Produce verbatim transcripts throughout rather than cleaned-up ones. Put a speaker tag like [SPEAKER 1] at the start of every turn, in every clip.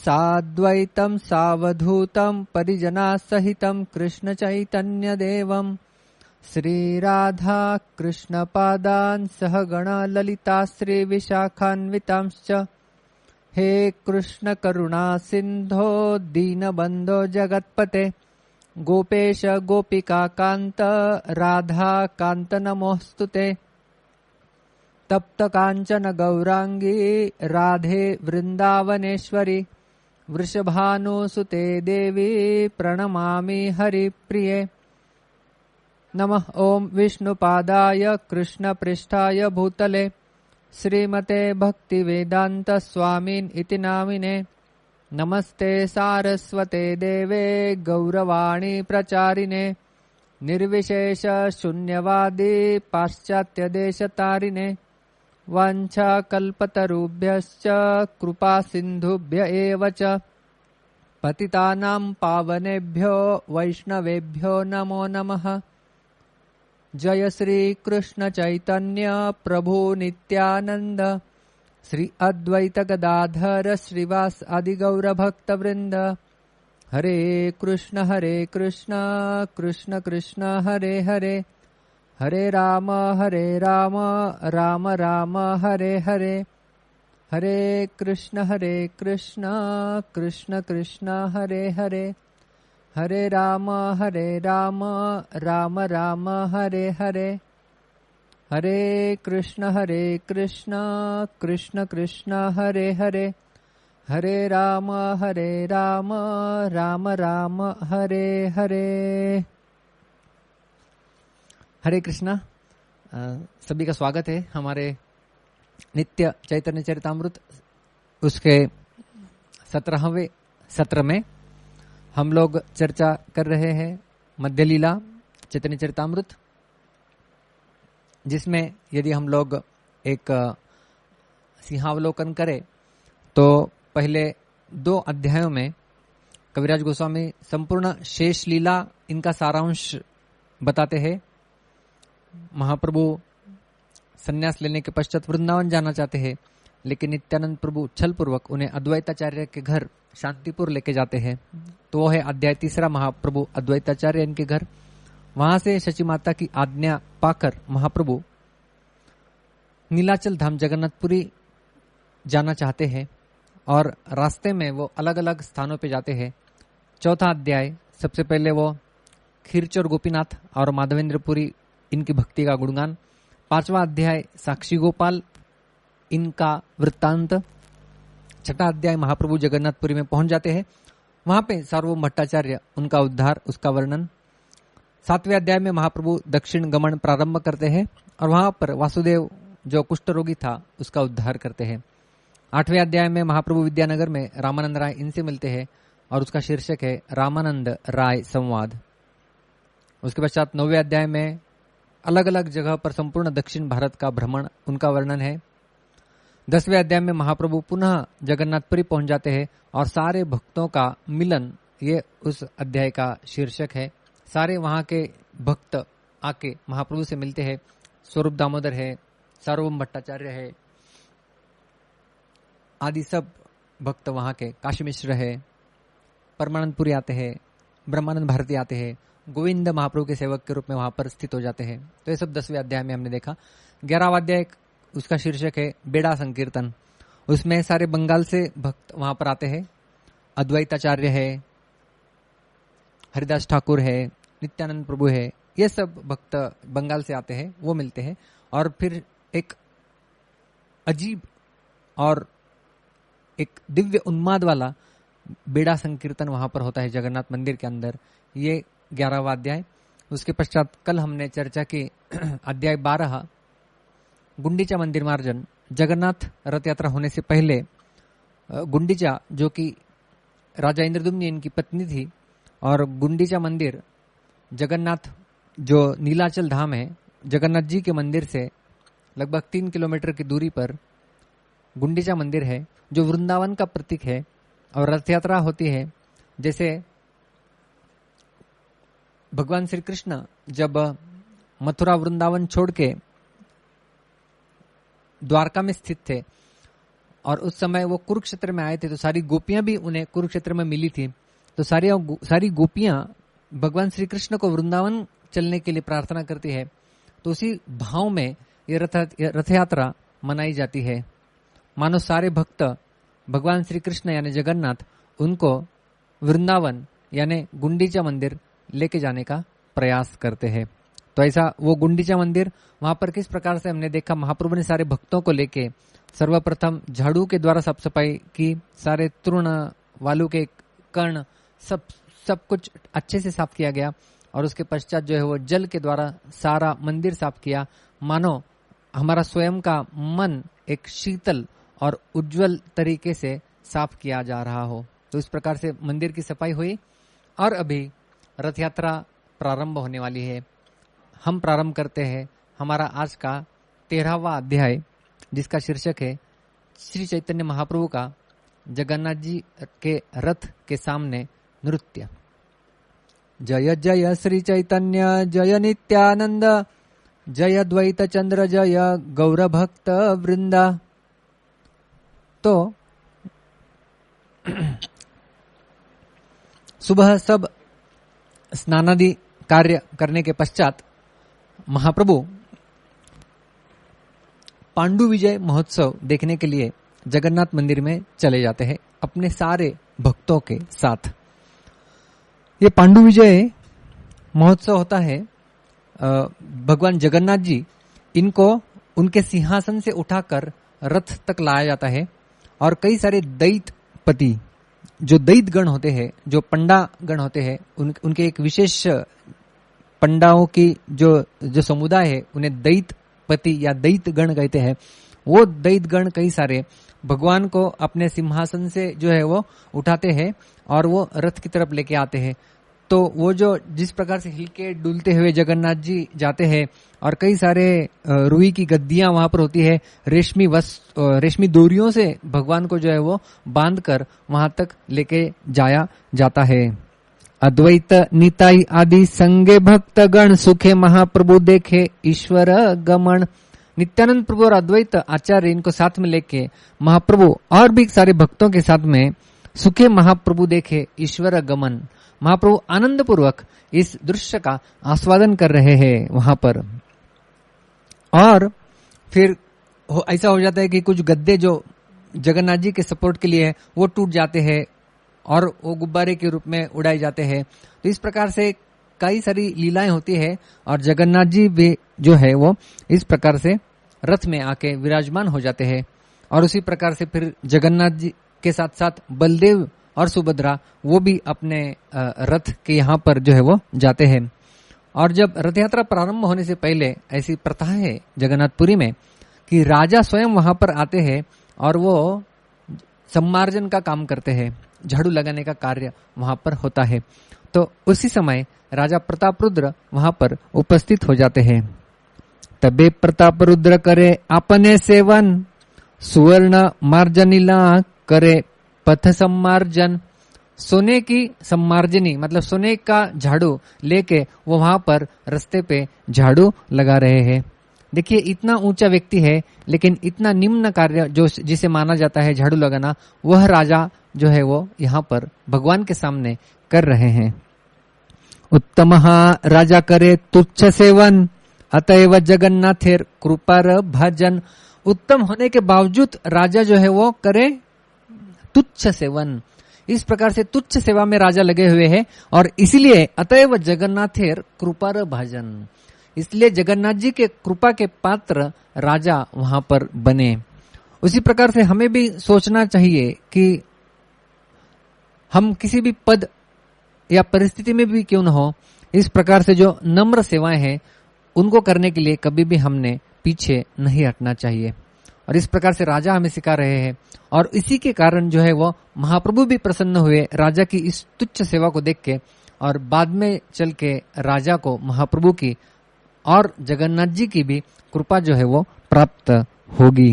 [SPEAKER 1] साद्वैतं सावधूतं परिजना सहितं कृष्ण चैतन्य देवं श्रीराधा कृष्ण पादान् सहगण ललिता श्री विशाखान्वितांश्च। हे कृष्ण करुणा सिंधो दीनबंधो जगत्पते गोपेश गोपिका कांत राधा कांत नमोस्तुते। तप्त कांचन गौरांगी राधे वृंदावनेश्वरी वृषभानुसुते देवी प्रणमामि हरिप्रिये। नमः ओं विष्णुपादाय कृष्णपृष्ठाय भूतले श्रीमते भक्तिवेदांत स्वामिन् इति नामिने। नमस्ते सारस्वते देवे गौरवाणी प्रचारिणे निर्विशेष शून्यवादी पाश्चात्य देशतारिणे। वाञ्छा कल्पतरुभ्यश्च कृपा सिन्धुभ्य एव च पतितानां पावनेभ्यो वैष्णवेभ्यो नमो नमः। जय श्री कृष्ण चैतन्य प्रभु नित्यानंद श्री अद्वैत गदाधर श्रीवास आदि गौर भक्त वृंद। हरे कृष्ण हरे कृष्ण कृष्ण कृष्ण हरे हरे हरे राम हरे राम राम राम हरे हरे। हरे कृष्ण हरे कृष्ण कृष्ण कृष्ण हरे हरे हरे राम हरे राम राम राम हरे हरे। हरे कृष्ण हरे कृष्ण कृष्ण कृष्ण हरे हरे हरे राम हरे राम राम राम हरे हरे। हरे कृष्णा। सभी का स्वागत है हमारे नित्य चैतन्य चरितामृत उसके सत्रहवें सत्र में। हम लोग चर्चा कर रहे हैं मध्य लीला चैतन्य चरितामृत, जिसमें यदि हम लोग एक सिंहावलोकन करें तो पहले दो अध्यायों में कविराज गोस्वामी संपूर्ण शेष लीला इनका सारांश बताते हैं। महाप्रभु संन्यास लेने के पश्चात वृंदावन जाना चाहते हैं, लेकिन नित्यानंद प्रभु छल पूर्वक उन्हें अद्वैताचार्य के घर शांतिपुर लेके जाते हैं। तो वो है अध्याय तीसरा, महाप्रभु अद्वैताचार्य इनके घर। वहां से शची माता की आज्ञा पाकर महाप्रभु नीलाचल धाम जगन्नाथपुरी जाना चाहते हैं और रास्ते में वो अलग अलग स्थानों पे जाते हैं। चौथा अध्याय सबसे पहले वो खीरचोर गोपीनाथ और माधवेंद्रपुरी इनकी भक्ति का गुणगान। पांचवा अध्याय साक्षी गोपाल इनका वृत्तांत। छठा अध्याय महाप्रभु जगन्नाथपुरी में पहुंच जाते हैं, वहां पे सार्वभौम भट्टाचार्य उनका उद्धार उसका वर्णन। सातवें अध्याय में महाप्रभु दक्षिण गमन प्रारंभ करते हैं और वहां पर वासुदेव जो कुष्ठ रोगी था उसका उद्धार करते हैं। आठवें अध्याय में महाप्रभु विद्यानगर में रामानंद राय इनसे मिलते हैं और उसका शीर्षक है रामानंद राय संवाद। उसके पश्चात नौवें अध्याय में अलग अलग जगह पर संपूर्ण दक्षिण भारत का भ्रमण उनका वर्णन है। दसवें अध्याय में महाप्रभु पुनः जगन्नाथपुरी पहुंच जाते हैं और सारे भक्तों का मिलन ये उस अध्याय का शीर्षक है। सारे वहां के भक्त आके महाप्रभु से मिलते हैं। स्वरूप दामोदर है, सार्वभौम भट्टाचार्य है, आदि सब भक्त वहां के, काशी मिश्र है, परमानंदपुरी आते हैं, ब्रह्मानंद भारती आते हैं, गोविंद महाप्रभु के सेवक के रूप में वहां पर स्थित हो जाते हैं। तो ये सब दसवें अध्याय में हमने देखा। ग्यारहवां अध्याय उसका शीर्षक है बेड़ा संकीर्तन। उसमें सारे बंगाल से भक्त वहां पर आते हैं। अद्वैताचार्य है, हरिदास ठाकुर है, नित्यानंद प्रभु है, ये सब भक्त बंगाल से आते हैं, वो मिलते हैं। और फिर एक अजीब और एक दिव्य उन्माद वाला बेड़ा संकीर्तन वहां पर होता है जगन्नाथ मंदिर के अंदर। ये ग्यारहवां अध्याय। उसके पश्चात कल हमने चर्चा की अध्याय बारह गुंडीचा मंदिर मार्जन। जगन्नाथ रथ यात्रा होने से पहले गुंडीचा जो कि राजा इंद्रद्युम्न इनकी पत्नी थी, और गुंडीचा मंदिर जगन्नाथ जो नीलाचल धाम है, जगन्नाथ जी के मंदिर से लगभग तीन किलोमीटर की दूरी पर गुंडीचा मंदिर है जो वृंदावन का प्रतीक है। और रथ यात्रा होती है जैसे भगवान श्री कृष्ण जब मथुरा वृंदावन छोड़ के द्वारका में स्थित थे, और उस समय वो कुरुक्षेत्र में आए थे तो सारी गोपियां भी उन्हें कुरुक्षेत्र में मिली थी। तो सारी सारी गोपियां भगवान श्री कृष्ण को वृंदावन चलने के लिए प्रार्थना करती है। तो उसी भाव में ये रथ रथ यात्रा मनाई जाती है। मानो सारे भक्त भगवान श्री कृष्ण यानी जगन्नाथ उनको वृंदावन यानी गुंडीचा मंदिर लेके जाने का प्रयास करते हैं। तो ऐसा वो गुंडीचा मंदिर वहां पर किस प्रकार से हमने देखा, महाप्रभु ने सारे भक्तों को लेके सर्वप्रथम झाड़ू के द्वारा साफ सफाई की, सारे तृण वालू के कर्ण सब सब कुछ अच्छे से साफ किया गया और उसके पश्चात जो है वो जल के द्वारा सारा मंदिर साफ किया, मानो हमारा स्वयं का मन एक शीतल और उज्जवल तरीके से साफ किया जा रहा हो। तो इस प्रकार से मंदिर की सफाई हुई और अभी रथ यात्रा प्रारंभ होने वाली है। हम प्रारंभ करते हैं हमारा आज का तेरहवां अध्याय, जिसका शीर्षक है श्री चैतन्य महाप्रभु का जगन्नाथ जी के रथ के सामने नृत्य। जय जय श्री चैतन्य जय नित्यानंद जय द्वैत चंद्र जय गौर भक्त वृंदा। तो सुबह सब स्नानादि कार्य करने के पश्चात महाप्रभु पांडु विजय महोत्सव देखने के लिए जगन्नाथ मंदिर में चले जाते हैं अपने सारे भक्तों के साथ। ये पांडु विजय महोत्सव होता है, भगवान जगन्नाथ जी इनको उनके सिंहासन से उठाकर रथ तक लाया जाता है और कई सारे दैत्यपति जो दैत्य गण होते हैं, जो पंडा गण होते हैं, उन, उनके एक विशेष पंडाओं की जो जो समुदाय है उन्हें दैत्यपति या दैत्य गण कहते हैं। वो दैत्य गण कई सारे भगवान को अपने सिंहासन से जो है वो उठाते हैं और वो रथ की तरफ लेके आते हैं। तो वो जो जिस प्रकार से हिलके डुलते हुए जगन्नाथ जी जाते हैं और कई सारे रुई की गद्दियां वहां पर होती है, रेशमी वस्त्र रेशमी डोरियों से भगवान को जो है वो बांधकर वहां तक लेके जाया जाता है। अद्वैत निताई आदि संगे भक्त गण सुखे महाप्रभु देखे ईश्वर गमन। नित्यानंद प्रभु और अद्वैत आचार्य इनको साथ में लेके महाप्रभु और भी सारे भक्तों के साथ में सुखे महाप्रभु देखे ईश्वर गमन। महाप्रभु आनंद पूर्वक इस दृश्य का आस्वादन कर रहे हैं वहां पर। और फिर हो, ऐसा हो जाता है कि कुछ गद्दे जो जगन्नाथ जी के सपोर्ट के लिए है वो टूट जाते हैं और वो गुब्बारे के रूप में उड़ाए जाते हैं। तो इस प्रकार से कई सारी लीलाएं होती है और जगन्नाथ जी भी जो है वो इस प्रकार से रथ में आके विराजमान हो जाते हैं। और उसी प्रकार से फिर जगन्नाथ जी के साथ साथ बलदेव और सुभद्रा वो भी अपने रथ के यहाँ पर जो है वो जाते हैं। और जब रथ यात्रा प्रारंभ होने से पहले ऐसी प्रथा है जगन्नाथपुरी में कि राजा स्वयं वहां पर आते हैं और वो सम्मार्जन का काम करते हैं, झाड़ू लगाने का कार्य वहां पर होता है। तो उसी समय राजा प्रतापरुद्र वहां पर उपस्थित हो जाते हैं। तबे प्रतापरुद्र करे अपने सेवन सुवर्ण मार्जनीला करे पथ सम्मार्जन। सोने की सम्मार्जनी मतलब सोने का झाड़ू लेके वो वहां पर रास्ते पे झाड़ू लगा रहे हैं। देखिए इतना ऊंचा व्यक्ति है लेकिन इतना निम्न कार्य जो जिसे माना जाता है झाड़ू लगाना, वह राजा जो है वो यहाँ पर भगवान के सामने कर रहे हैं। उत्तम राजा करे तुच्छ सेवन अतएव जगन्नाथेर कृपार भजन। उत्तम होने के बावजूद राजा जो है वो करे तुच्छ सेवन। इस प्रकार से तुच्छ सेवा में राजा लगे हुए हैं और इसलिए अतएव जगन्नाथेर कृपार भजन, इसलिए जगन्नाथ जी के कृपा के पात्र राजा वहां पर बने। उसी प्रकार से हमें भी सोचना चाहिए कि हम किसी भी पद या परिस्थिति में भी क्यों न हो, इस प्रकार से जो नम्र सेवाएं हैं उनको करने के लिए कभी भी हमने पीछे नहीं हटना चाहिए। और इस प्रकार से राजा हमें सिखा रहे हैं और इसी के कारण जो है वो महाप्रभु भी प्रसन्न हुए राजा की इस तुच्छ सेवा को देख के, और बाद में चल के राजा को महाप्रभु की और जगन्नाथ जी की भी कृपा जो है वो प्राप्त होगी।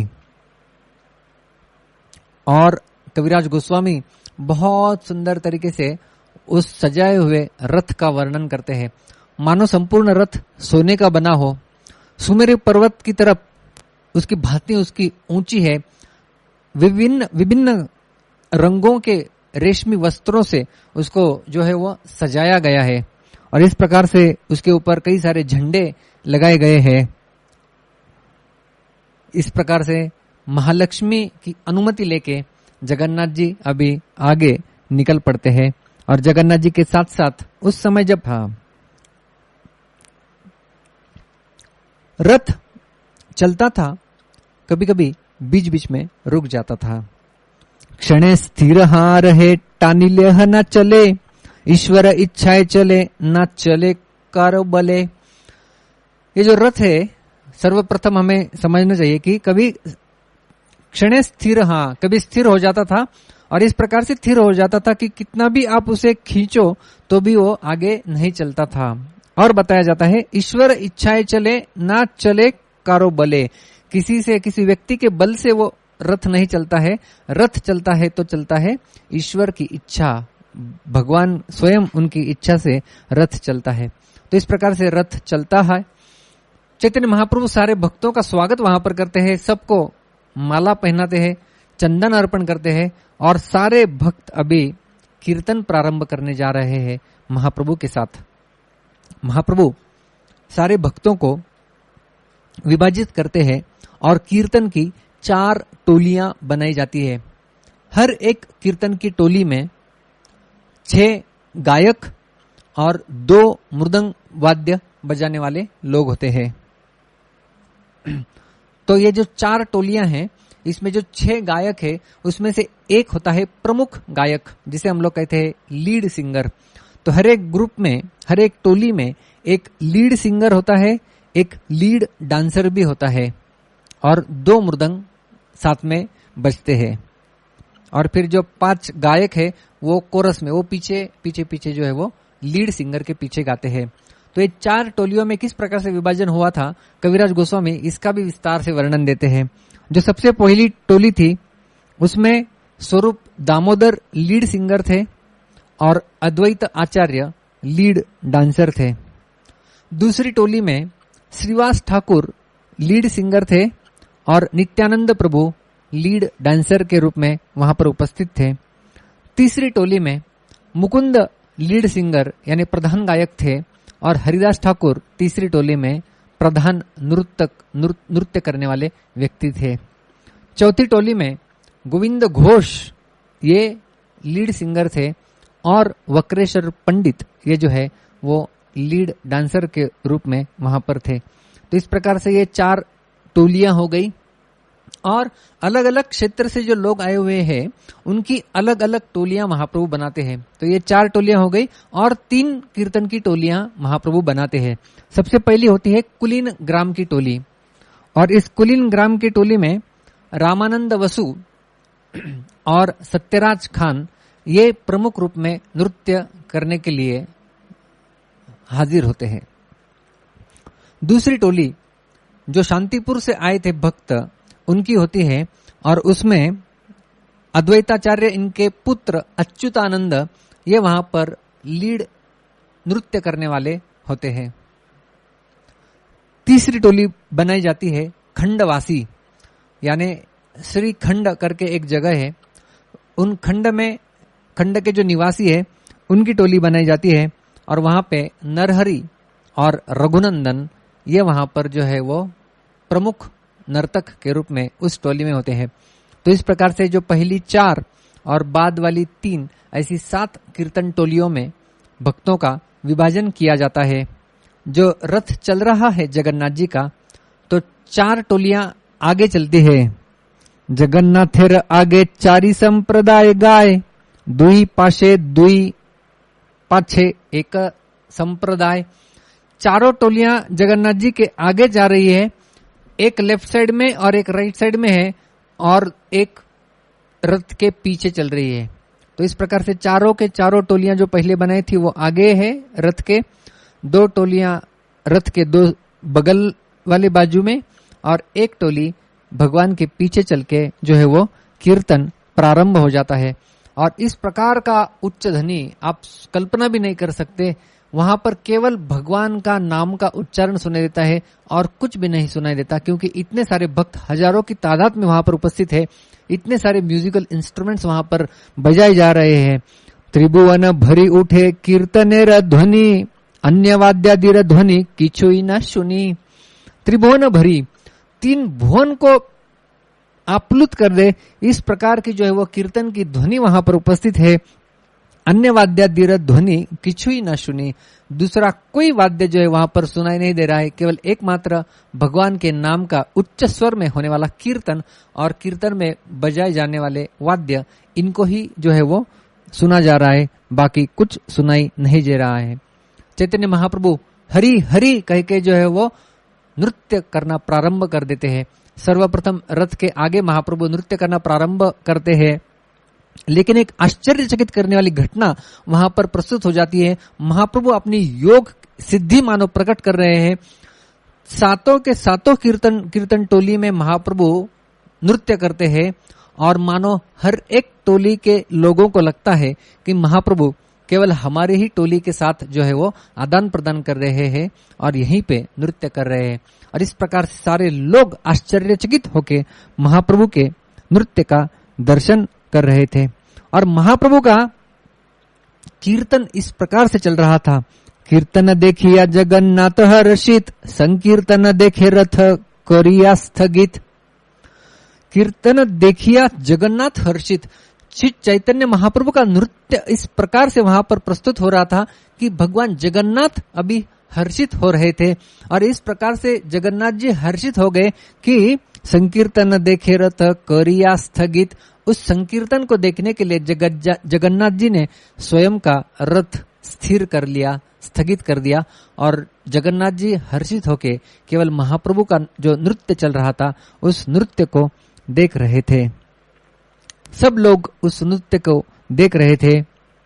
[SPEAKER 1] और कविराज गोस्वामी बहुत सुंदर तरीके से उस सजाए हुए रथ का वर्णन करते हैं, मानो संपूर्ण रथ सोने का बना हो। सुमेरु पर्वत की तरफ उसकी भांति उसकी ऊंची है, विभिन्न विभिन्न रंगों के रेशमी वस्त्रों से उसको जो है वो सजाया गया है और इस प्रकार से उसके ऊपर कई सारे झंडे लगाए गए हैं। इस प्रकार से महालक्ष्मी की अनुमति लेके जगन्नाथ जी अभी आगे निकल पड़ते हैं और जगन्नाथ जी के साथ साथ उस समय जब हाँ रथ चलता था, कभी कभी बीच बीच में रुक जाता था। क्षणे स्थिर हाँ रहे टानिले न चले, ईश्वर इच्छाए चले न चले कारो बले। ये जो रथ है सर्वप्रथम हमें समझना चाहिए कि कभी क्षणे स्थिर हाँ कभी स्थिर हो जाता था और इस प्रकार से स्थिर हो जाता था कि कितना भी आप उसे खींचो तो भी वो आगे नहीं चलता था। और बताया जाता है ईश्वर इच्छाए चले ना चले कारो बले, किसी से किसी व्यक्ति के बल से वो रथ नहीं चलता है, रथ चलता है तो चलता है ईश्वर की इच्छा, भगवान स्वयं उनकी इच्छा से रथ चलता है। तो इस प्रकार से रथ चलता है। चैतन्य महाप्रभु सारे भक्तों का स्वागत वहां पर करते हैं, सबको माला पहनाते हैं, चंदन अर्पण करते हैं और सारे भक्त अभी कीर्तन प्रारंभ करने जा रहे हैं महाप्रभु के साथ। महाप्रभु सारे भक्तों को विभाजित करते हैं और कीर्तन की चार टोलियां बनाई जाती है। हर एक कीर्तन की टोली में छह गायक और दो मृदंग वाद्य बजाने वाले लोग होते हैं। तो ये जो चार टोलियां हैं, इसमें जो छह गायक है उसमें से एक होता है प्रमुख गायक, जिसे हम लोग कहते हैं लीड सिंगर। तो हर एक ग्रुप में, हर एक टोली में एक लीड सिंगर होता है, एक लीड डांसर भी होता है और दो मृदंग साथ में बजते हैं। और फिर जो पांच गायक है वो कोरस में, वो पीछे पीछे पीछे जो है वो लीड सिंगर के पीछे गाते हैं। तो ये चार टोलियों में किस प्रकार से विभाजन हुआ था, कविराज गोस्वामी इसका भी विस्तार से वर्णन देते हैं। जो सबसे पहली टोली थी उसमें स्वरूप दामोदर लीड सिंगर थे और अद्वैत आचार्य लीड डांसर थे। दूसरी टोली में श्रीवास ठाकुर लीड सिंगर थे और नित्यानंद प्रभु लीड डांसर के रूप में वहां पर उपस्थित थे। तीसरी टोली में मुकुंद लीड सिंगर यानी प्रधान गायक थे और हरिदास ठाकुर तीसरी टोली में प्रधान नृत्यक नृत्य करने वाले व्यक्ति थे। चौथी टोली में गोविंद घोष ये लीड सिंगर थे और वक्रेश्वर पंडित ये जो है वो लीड डांसर के रूप में वहां पर थे। तो इस प्रकार से ये चार टोलियां हो गई और अलग अलग क्षेत्र से जो लोग आए हुए हैं उनकी अलग अलग टोलियां महाप्रभु बनाते हैं। तो ये चार टोलियां हो गई और तीन कीर्तन की टोलियां महाप्रभु बनाते हैं। सबसे पहली होती है कुलीन ग्राम की टोली और इस कुलीन ग्राम की टोली में रामानंद वसु और सत्यराज खान ये प्रमुख रूप में नृत्य करने के लिए हाजिर होते हैं। दूसरी टोली जो शांतिपुर से आए थे भक्त उनकी होती है और उसमें अद्वैताचार्य इनके पुत्र अच्युतानंद ये वहां पर लीड नृत्य करने वाले होते हैं। तीसरी टोली बनाई जाती है खंडवासी यानी श्री खंड करके एक जगह है, उन खंड में खंड के जो निवासी है उनकी टोली बनाई जाती है और वहां पे नरहरि और रघुनंदन ये वहां पर जो है वो प्रमुख नर्तक के रूप में उस टोली में होते हैं। तो इस प्रकार से जो पहली चार और बाद वाली तीन ऐसी सात कीर्तन टोलियों में भक्तों का विभाजन किया जाता है। जो रथ चल रहा है जगन्नाथ जी का तो चार टोलियां आगे चलती है। जगन्नाथेर आगे चारी संप्रदाय गाय, दुई पाशे दुई पाछे एक संप्रदाय। चारों टोलियां जगन्नाथ जी के आगे जा रही है, एक लेफ्ट साइड में और एक राइट साइड में है और एक रथ के पीछे चल रही है। तो इस प्रकार से चारों के चारों टोलियां जो पहले बनाई थी वो आगे है रथ के, दो टोलियां रथ के दो बगल वाले बाजू में और एक टोली भगवान के पीछे चल के जो है वो कीर्तन प्रारंभ हो जाता है। और इस प्रकार का उच्च ध्वनि आप कल्पना भी नहीं कर सकते, वहां पर केवल भगवान का नाम का उच्चारण सुनाई देता है और कुछ भी नहीं सुनाई देता, क्योंकि इतने सारे भक्त हजारों की तादाद में वहां पर उपस्थित है, इतने सारे म्यूजिकल इंस्ट्रूमेंट्स वहां पर बजाए जा रहे हैं। त्रिभुवन भरी उठे कीर्तनेर ध्वनि, अन्य वाद्यादिर ध्वनि किछुई न सुनी। त्रिभुवन भरी, तीन भुवन को आप्लुत कर दे, इस प्रकार की जो है वो कीर्तन की ध्वनि वहां पर उपस्थित है। अन्य वाद्यादिर ध्वनि किछुई न सुनी, दूसरा कोई वाद्य जो है वहां पर सुनाई नहीं दे रहा है, केवल एकमात्र भगवान के नाम का उच्च स्वर में होने वाला कीर्तन और कीर्तन में बजाए जाने वाले वाद्य, इनको ही जो है वो सुना जा रहा है, बाकी कुछ सुनाई नहीं दे रहा है। चैतन्य महाप्रभु हरि हरि कह के जो है वो नृत्य करना प्रारंभ कर देते हैं। सर्वप्रथम रथ के आगे महाप्रभु नृत्य करना प्रारंभ करते हैं, लेकिन एक आश्चर्यचकित करने वाली घटना वहां पर प्रस्तुत हो जाती है। महाप्रभु अपनी योग सिद्धि मानो प्रकट कर रहे हैं। सातों के सातों कीर्तन कीर्तन टोली में महाप्रभु नृत्य करते हैं और मानो हर एक टोली के लोगों को लगता है कि महाप्रभु केवल हमारे ही टोली के साथ जो है वो आदान प्रदान कर रहे हैं और यहीं पे नृत्य कर रहे हैं। और इस प्रकार से सारे लोग आश्चर्यचकित होके महाप्रभु के नृत्य का दर्शन कर रहे थे। और महाप्रभु का कीर्तन इस प्रकार से चल रहा था। कीर्तन देखिया जगन्नाथ हर्षित, संकीर्तन देखे रथ करिया स्थगित। कीर्तन देखिया जगन्नाथ हर्षित, श्री चैतन्य महाप्रभु का नृत्य इस प्रकार से वहां पर प्रस्तुत हो रहा था कि भगवान जगन्नाथ अभी हर्षित हो रहे थे। और इस प्रकार से जगन्नाथ जी हर्षित हो गए कि संकीर्तन देखे रथ करिया स्थगित। उस संकीर्तन को देखने के लिए जगन्नाथ जी ने स्वयं का रथ स्थिर कर लिया, स्थगित कर दिया, और जगन्नाथ जी हर्षित होके केवल महाप्रभु का जो नृत्य चल रहा था उस नृत्य को देख रहे थे। सब लोग उस नृत्य को देख रहे थे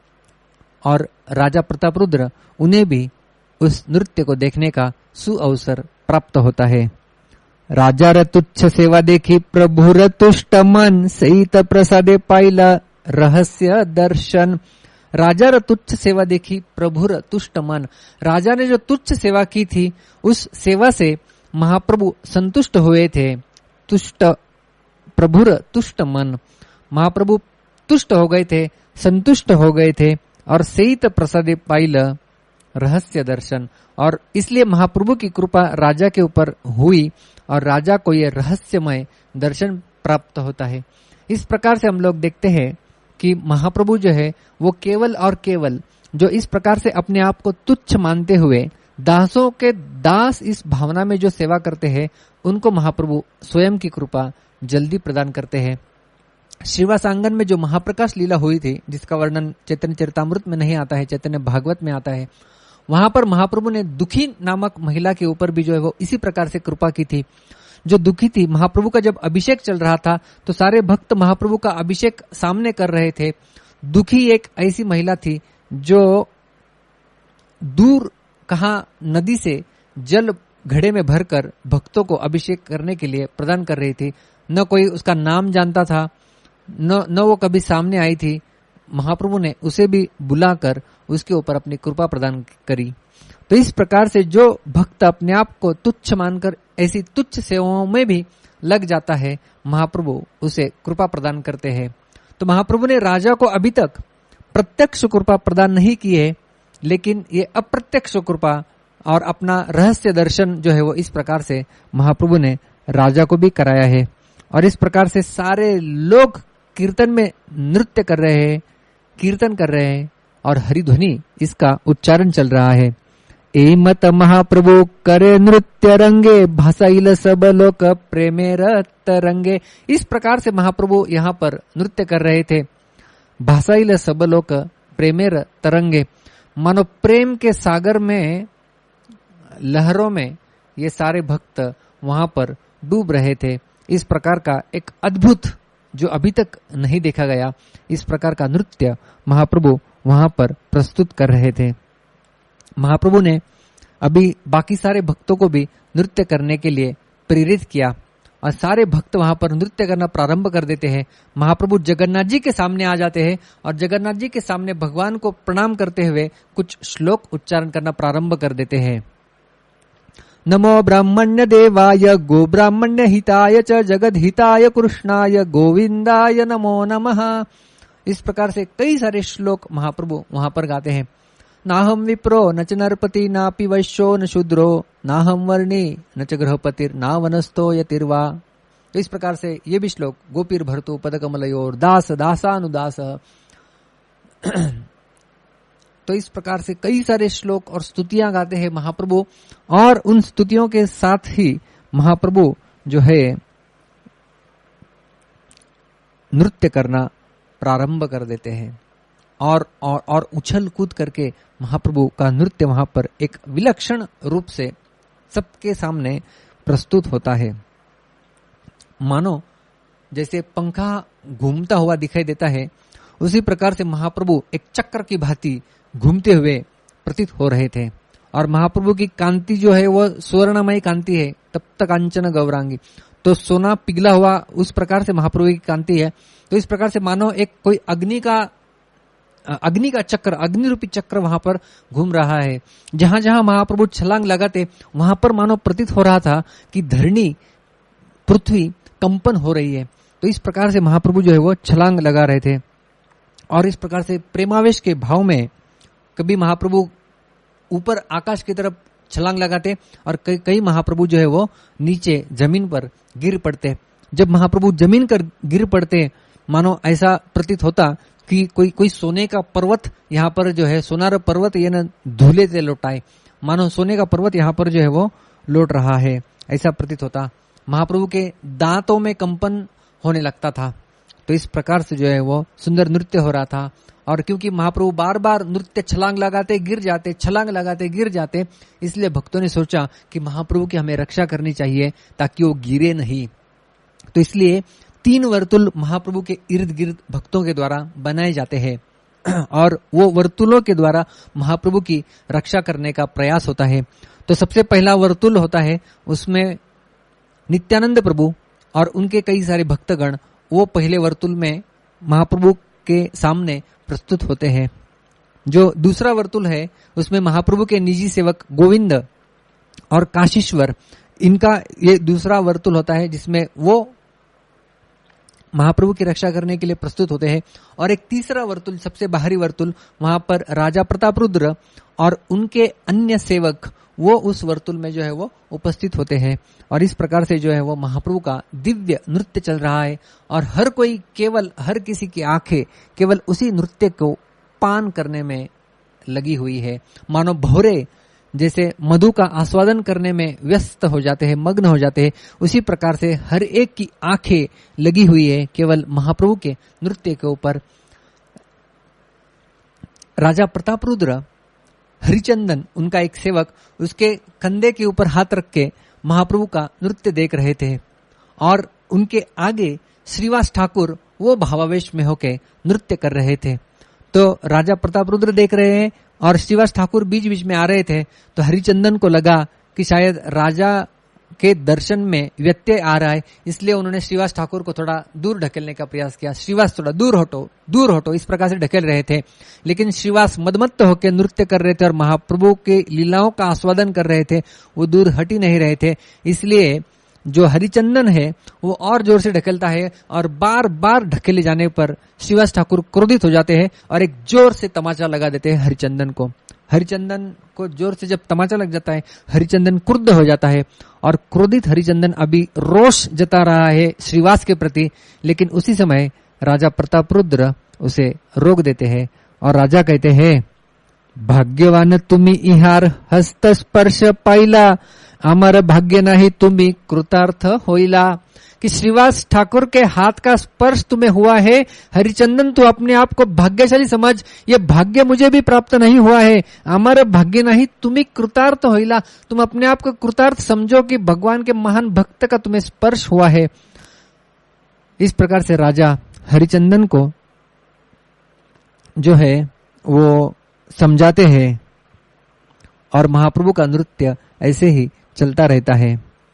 [SPEAKER 1] और राजा प्रतापरुद्र उन्हें भी उस नृत्य को देखने का सुअवसर प्राप्त होता है। राजा र तुच्छ सेवा देखी प्रभु र तुष्ट मन, सहित प्रसादे पाइला रहस्य दर्शन। राजा र तुच्छ सेवा देखी प्रभु र तुष्ट मन, राजा ने जो तुच्छ सेवा की थी उस सेवा से महाप्रभु संतुष्ट हुए थे। तुष्ट प्रभु र तुष्ट मन, महाप्रभु तुष्ट हो गए थे, संतुष्ट हो गए थे। और सहित प्रसादे पाइला रहस्य दर्शन, और इसलिए महाप्रभु की कृपा राजा के ऊपर हुई और राजा को यह रहस्यमय दर्शन प्राप्त होता है। इस प्रकार से हम लोग देखते हैं कि महाप्रभु जो है वो केवल और केवल जो इस प्रकार से अपने आप को तुच्छ मानते हुए दासों के दास इस भावना में जो सेवा करते हैं, उनको महाप्रभु स्वयं की कृपा जल्दी प्रदान करते हैं। श्रीवास आंगन में जो महाप्रकाश लीला हुई थी, जिसका वर्णन चैतन्य चरितामृत में नहीं आता है, चैतन्य भागवत में आता है, वहां पर महाप्रभु ने दुखी नामक महिला के ऊपर भी जो है वो इसी प्रकार से कृपा की थी। जो दुखी थी, महाप्रभु का जब अभिषेक चल रहा था तो सारे भक्त महाप्रभु का अभिषेक सामने कर रहे थे। दुखी एक ऐसी महिला थी जो दूर कहाँ नदी से जल घड़े में भरकर भक्तों को अभिषेक करने के लिए प्रदान कर रही थी। न कोई उसका नाम जानता था, न न वो कभी सामने आई थी। महाप्रभु ने उसे भी बुलाकर उसके ऊपर अपनी कृपा प्रदान करी। तो इस प्रकार से जो भक्त अपने आप को तुच्छ मानकर ऐसी तुच्छ सेवाओं में भी लग जाता है, महाप्रभु उसे कृपा प्रदान करते हैं। तो महाप्रभु ने राजा को अभी तक प्रत्यक्ष कृपा प्रदान नहीं की है, लेकिन ये अप्रत्यक्ष कृपा और अपना रहस्य दर्शन जो है वो इस प्रकार से महाप्रभु ने राजा को भी कराया है। और इस प्रकार से सारे लोग कीर्तन में नृत्य कर रहे हैं, कीर्तन कर रहे हैं और हरिध्वनि इसका उच्चारण चल रहा है। ए मत महाप्रभु करे नृत्य रंगे, भासाइल सब लोक प्रेमेर तरंगे। इस प्रकार से महाप्रभु यहाँ पर नृत्य कर रहे थे। भासाइल सब लोक प्रेमेर तरंगे, मानो प्रेम के सागर में, लहरों में ये सारे भक्त वहां पर डूब रहे थे। इस प्रकार का एक अद्भुत जो अभी तक नहीं देखा गया, इस प्रकार का नृत्य महाप्रभु वहां पर प्रस्तुत कर रहे थे। महाप्रभु ने अभी बाकी सारे भक्तों को भी नृत्य करने के लिए प्रेरित किया और सारे भक्त वहां पर नृत्य करना प्रारंभ कर देते हैं। महाप्रभु जगन्नाथ जी के सामने आ जाते हैं और जगन्नाथ जी के सामने भगवान को प्रणाम करते हुए कुछ श्लोक उच्चारण करना प्रारंभ कर देते हैं। नमो ब्राह्मण्य देवाय गो ब्राह्मण्य हिताय च जगद हिताय कृष्णाय गोविंदाय नमो नमः। इस प्रकार से कई सारे श्लोक महाप्रभु वहां पर गाते हैं। नाहम विप्रो न च नरपति नापि वैश्यो न शूद्रो नाहम वर्णी न च गृहपतिर ना वनस्तो यतिर्वा। तो इस प्रकार से ये भी श्लोक गोपीर भर्तु पदकमलयोर दास दासानुदास। तो इस प्रकार से कई सारे श्लोक और स्तुतियां गाते हैं महाप्रभु, और उन स्तुतियों के साथ ही महाप्रभु जो है नृत्य करना प्रारंभ कर देते हैं और और और उछल कूद करके महाप्रभु का नृत्य वहां पर एक विलक्षण रूप से सबके सामने प्रस्तुत होता है। मानो जैसे पंखा घूमता हुआ दिखाई देता है, उसी प्रकार से महाप्रभु एक चक्र की भांति घूमते हुए प्रतीत हो रहे थे। और महाप्रभु की कांति जो है वो स्वर्णमयी कांति है, तप्त कांचन गौरांगी। तो सोना पिघला हुआ उस प्रकार से महाप्रभु की कांति है। तो इस प्रकार से मानो एक कोई अग्नि का अग्नि का चक्र, अग्नि रूपी चक्र वहां पर घूम रहा है। जहां जहां महाप्रभु छलांग लगाते वहां पर मानो प्रतीत हो रहा था कि धरणी पृथ्वी कंपन हो रही है। तो इस प्रकार से महाप्रभु जो है वो छलांग लगा रहे थे। और इस प्रकार से प्रेमावेश के भाव में कभी महाप्रभु ऊपर आकाश की तरफ छलांग लगाते और कई कई महाप्रभु जो है वो नीचे जमीन पर गिर पड़ते। जब महाप्रभु जमीन पर गिर पड़ते मानो ऐसा प्रतीत होता कि कोई कोई सोने का पर्वत यहाँ पर जो है, सोनार पर्वत ये न धूले से लौटाए, मानो सोने का पर्वत यहाँ पर जो है वो लौट रहा है, ऐसा प्रतीत होता। महाप्रभु के दांतों में कंपन होने लगता था। तो इस प्रकार से जो है वो सुंदर नृत्य हो रहा था। और क्योंकि महाप्रभु बार बार नृत्य छलांग लगाते गिर जाते, छलांग लगाते गिर जाते, इसलिए भक्तों ने सोचा कि महाप्रभु की हमें रक्षा करनी चाहिए ताकि वो गिरे नहीं। तो इसलिए तीन वर्तुल महाप्रभु के इर्द गिर्द भक्तों के द्वारा बनाए जाते हैं और वो वर्तुलों के द्वारा महाप्रभु की रक्षा करने का प्रयास होता है। तो सबसे पहला वर्तुल होता है, उसमें नित्यानंद प्रभु और उनके कई सारे भक्तगण वो पहले वर्तुल में महाप्रभु के सामने प्रस्तुत होते हैं। जो दूसरा वर्तुल है उसमें महाप्रभु के निजी सेवक गोविंद और काशीश्वर, इनका ये दूसरा वर्तुल होता है जिसमें वो महाप्रभु की रक्षा करने के लिए प्रस्तुत होते हैं। और एक तीसरा वर्तुल, सबसे बाहरी वर्तुल, वहां पर राजा प्रतापरुद्र और उनके अन्य सेवक वो उस वर्तुल में जो है वो उपस्थित होते हैं। और इस प्रकार से जो है वो महाप्रभु का दिव्य नृत्य चल रहा है और हर कोई केवल हर किसी की आंखें केवल उसी नृत्य को पान करने में लगी हुई है। मानो भौरे जैसे मधु का आस्वादन करने में व्यस्त हो जाते हैं, मग्न हो जाते हैं, उसी प्रकार से हर एक की आंखें लगी हुई है केवल महाप्रभु के नृत्य के ऊपर। राजा प्रतापरुद्र, हरिचंदन उनका एक सेवक, उसके कंधे के ऊपर हाथ रख के महाप्रभु का नृत्य देख रहे थे और उनके आगे श्रीवास ठाकुर वो भावावेश में होके नृत्य कर रहे थे। तो राजा प्रतापरुद्र देख रहे हैं और श्रीवास ठाकुर बीच बीच में आ रहे थे। तो हरिचंदन को लगा कि शायद राजा के दर्शन में व्यत्यय आ रहा है, इसलिए उन्होंने श्रीवास ठाकुर को थोड़ा दूर ढकेलने का प्रयास किया। श्रीवास थोड़ा दूर हटो, दूर हटो, इस प्रकार से ढकेल रहे थे। लेकिन श्रीवास मदमत्त होकर नृत्य कर रहे थे और महाप्रभु के लीलाओं का आस्वादन कर रहे थे, वो दूर हट ही नहीं रहे थे। इसलिए जो हरिचंदन है वो और जोर से ढकेलता है और बार बार ढकेले जाने पर श्रीवास ठाकुर क्रोधित हो जाते हैं और एक जोर से तमाचा लगा देते हैं हरिचंदन को। हरिचंदन को जोर से जब तमाचा लग जाता है, हरिचंदन क्रुद्ध हो जाता है और क्रोधित हरिचंदन अभी रोष जता रहा है श्रीवास के प्रति। लेकिन उसी समय राजा प्रतापरुद्र उसे रोक देते हैं और राजा कहते हैं, भाग्यवान तुम्ही इहार हस्त स्पर्श पाइला, अमर भाग्य नहीं तुम्ही कृतार्थ होइला। कि श्रीवास ठाकुर के हाथ का स्पर्श तुम्हें हुआ है, हरिचंदन तू अपने आप को भाग्यशाली समझ, ये भाग्य मुझे भी प्राप्त नहीं हुआ है। अमर भाग्य नहीं तुम्ही कृतार्थ होइला, तुम अपने आप को कृतार्थ समझो कि भगवान के महान भक्त का तुम्हें स्पर्श हुआ है। इस प्रकार से राजा हरिचंदन को जो है वो समझाते हैं और महाप्रभु का नृत्य ऐसे ही चलता रहता है।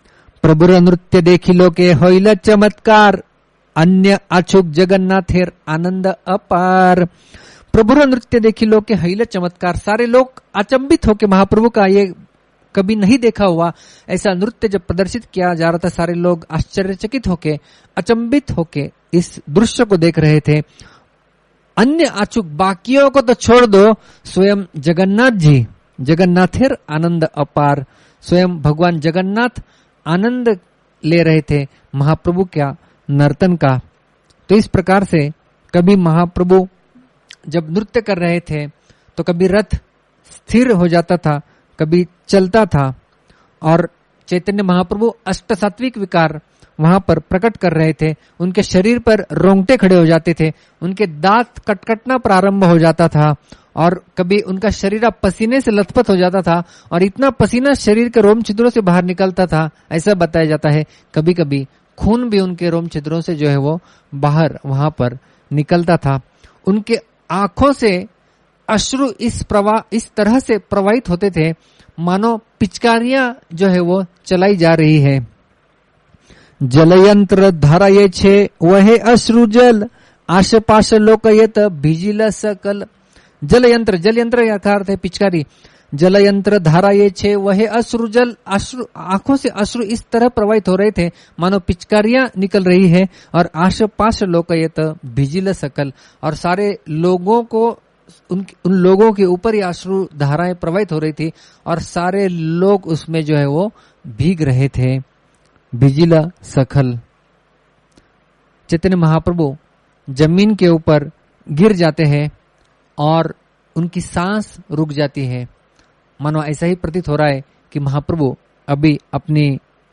[SPEAKER 1] प्रभुर नृत्य देखिलो के होइल चमत्कार, अन्य अछूक जगन्नाथेर आनंद अपार। प्रभुर नृत्य देखिलो के होइल चमत्कार, सारे लोग अचंभित होके महाप्रभु का ये कभी नहीं देखा हुआ ऐसा नृत्य जब प्रदर्शित किया जा रहा था, सारे लोग आश्चर्यचकित होके अचंभित होके इस दृश्य को देख रहे थे। अन्य अचूक बाकियों को तो छोड़ दो, स्वयं जगन्नाथ जी, जगन्नाथेर आनंद अपार, स्वयं भगवान जगन्नाथ आनंद ले रहे थे महाप्रभु क्या नर्तन का। तो इस प्रकार से कभी महाप्रभु जब नृत्य कर रहे थे तो कभी रथ स्थिर हो जाता था, कभी चलता था, और चैतन्य महाप्रभु अष्ट सात्विक विकार वहां पर प्रकट कर रहे थे। उनके शरीर पर रोंगटे खड़े हो जाते थे, उनके दांत कटकटना प्रारंभ हो जाता था, और कभी उनका शरीर पसीने से लथपथ हो जाता था, और इतना पसीना शरीर के रोम छिद्रों से बाहर निकलता था, ऐसा बताया जाता है। कभी कभी खून भी उनके रोम छिद्रों से जो है वो बाहर वहां पर निकलता था। उनके आंखों से अश्रु इस प्रवाह इस तरह से प्रवाहित होते थे मानो पिचकारियां जो है वो चलाई जा रही है। जलयंत्र धारा ये छे वह अश्रु जल, आशपाश लोकयत भिजिल सकल। जल यंत्र, जल यंत्र का अर्थ है पिचकारी। जल यंत्र धारा ये छे वह अश्रु जल, अश्रु आंखों से अश्रु इस तरह प्रवाहित हो रहे थे मानो पिचकारियां निकल रही है, और आशपाश लोकयत भिजिल सकल, और सारे लोगों को उन उन लोगों के ऊपर ये अश्रु धाराएं प्रवाहित हो रही थी, और सारे लोग उसमें जो है वो भीग रहे थे। भिजिल सकल, चैतन्य महाप्रभु जमीन के ऊपर गिर जाते हैं और उनकी सांस रुक जाती है, मानो ऐसा ही प्रतीत हो रहा है कि महाप्रभु अभी अपनी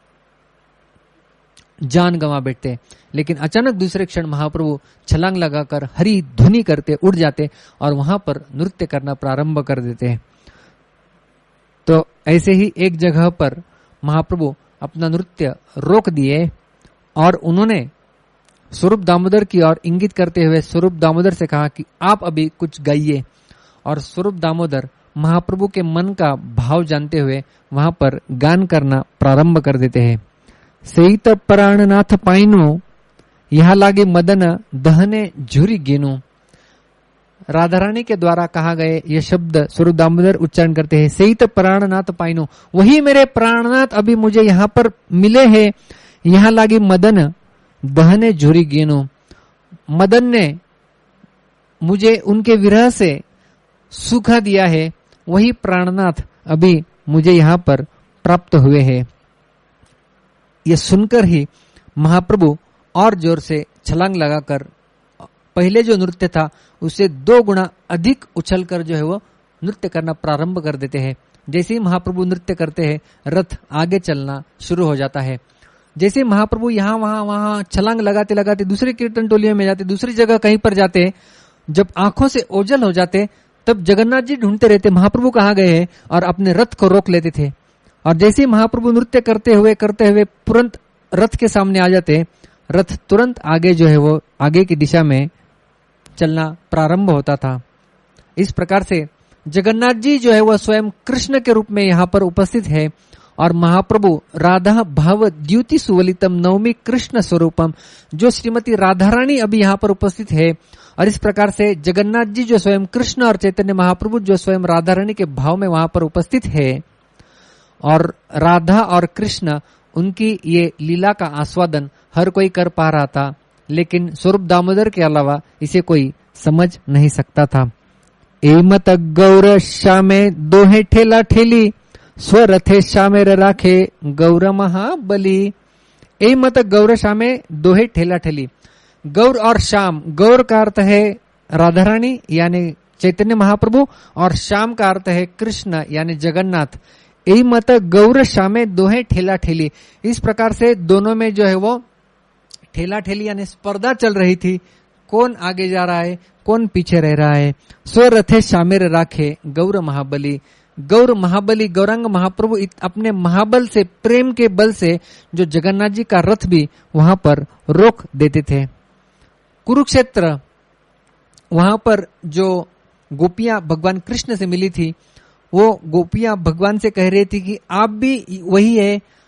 [SPEAKER 1] जान गंवा बैठते। लेकिन अचानक दूसरे क्षण महाप्रभु छलांग लगाकर हरी ध्वनि करते उड़ जाते और वहां पर नृत्य करना प्रारंभ कर देते। तो ऐसे ही एक जगह पर महाप्रभु अपना नृत्य रोक दिए और उन्होंने स्वरूप दामोदर की ओर इंगित करते हुए स्वरूप दामोदर से कहा कि आप अभी कुछ गाइए। और स्वरूप दामोदर महाप्रभु के मन का भाव जानते हुए वहां पर गान करना प्रारंभ कर देते हैं। सहित प्राणनाथ पाइनो, यहाँ लागे मदन दहने झुरी गेनो। राधा रानी के द्वारा कहा गए ये शब्द स्वरूप दामोदर उच्चारण करते हैं। सहित प्राणनाथ पाइनो, वही मेरे प्राणनाथ अभी मुझे यहाँ पर मिले हैं। यहाँ लागे मदन दहने झुरी गेनो, मदन ने मुझे उनके विरह से सुखा दिया है, वही प्राणनाथ अभी मुझे यहाँ पर प्राप्त हुए हैं। ये सुनकर ही महाप्रभु और जोर से छलांग लगाकर पहले जो नृत्य था उससे दो गुना अधिक उछलकर जो है वो नृत्य करना प्रारंभ कर देते हैं। जैसे ही महाप्रभु नृत्य करते हैं रथ आगे चलना शुरू हो जाता है। जैसे महाप्रभु यहाँ वहां वहां छलांग लगाते लगाते दूसरे कीर्तन टोलियों में जाते, दूसरी जगह कहीं पर जाते, जब आंखों से ओझल हो जाते तब जगन्नाथ जी ढूंढते रहते महाप्रभु कहाँ गए हैं और अपने रथ को रोक लेते थे। और जैसे ही महाप्रभु नृत्य करते हुए करते हुए तुरंत रथ के सामने आ जाते, रथ तुरंत आगे जो है वो आगे की दिशा में चलना प्रारंभ होता था। इस प्रकार से जगन्नाथ जी जो है वह स्वयं कृष्ण के रूप में यहाँ पर उपस्थित है और महाप्रभु राधा भाव द्युति सुवलितम नवमी कृष्ण स्वरूपम, जो श्रीमती राधा रानी अभी यहाँ पर उपस्थित है। और इस प्रकार से जगन्नाथ जी जो स्वयं कृष्ण और चैतन्य महाप्रभु जो स्वयं राधा रानी के भाव में वहां पर उपस्थित है, और राधा और कृष्ण उनकी ये लीला का आस्वादन हर कोई कर पा रहा था, लेकिन स्वरूप दामोदर के अलावा इसे कोई समझ नहीं सकता था। एमत गौर श्यामे दोहे ठेला ठेली, स्वरथे श्यामेर राखे गौर महाबली। एमत गौर श्यामे दोहे ठेला ठेली, गौर और श्याम, गौर का अर्थ है राधा रानी यानी चैतन्य महाप्रभु, और श्याम का अर्थ है कृष्ण यानी जगन्नाथ। यही मत गौर श्यामे दोहे ठेला ठेली, इस प्रकार से दोनों में जो है वो ठेला ठेली यानी स्पर्धा चल रही थी, कौन आगे जा रहा है कौन पीछे रह रहा है। स्वरथे श्यामेर राखे गौर महाबली, गौर महाबली गौरांग महाप्रभु अपने महाबल से, प्रेम के बल से जो जगन्नाथ जी का रथ भी वहां पर रोक देते थे। कुरुक्षेत्र वहां पर जो गोपियां भगवान कृष्ण से मिली थी, वो गोपियां भगवान से कह रही थी कि आप भी वही है,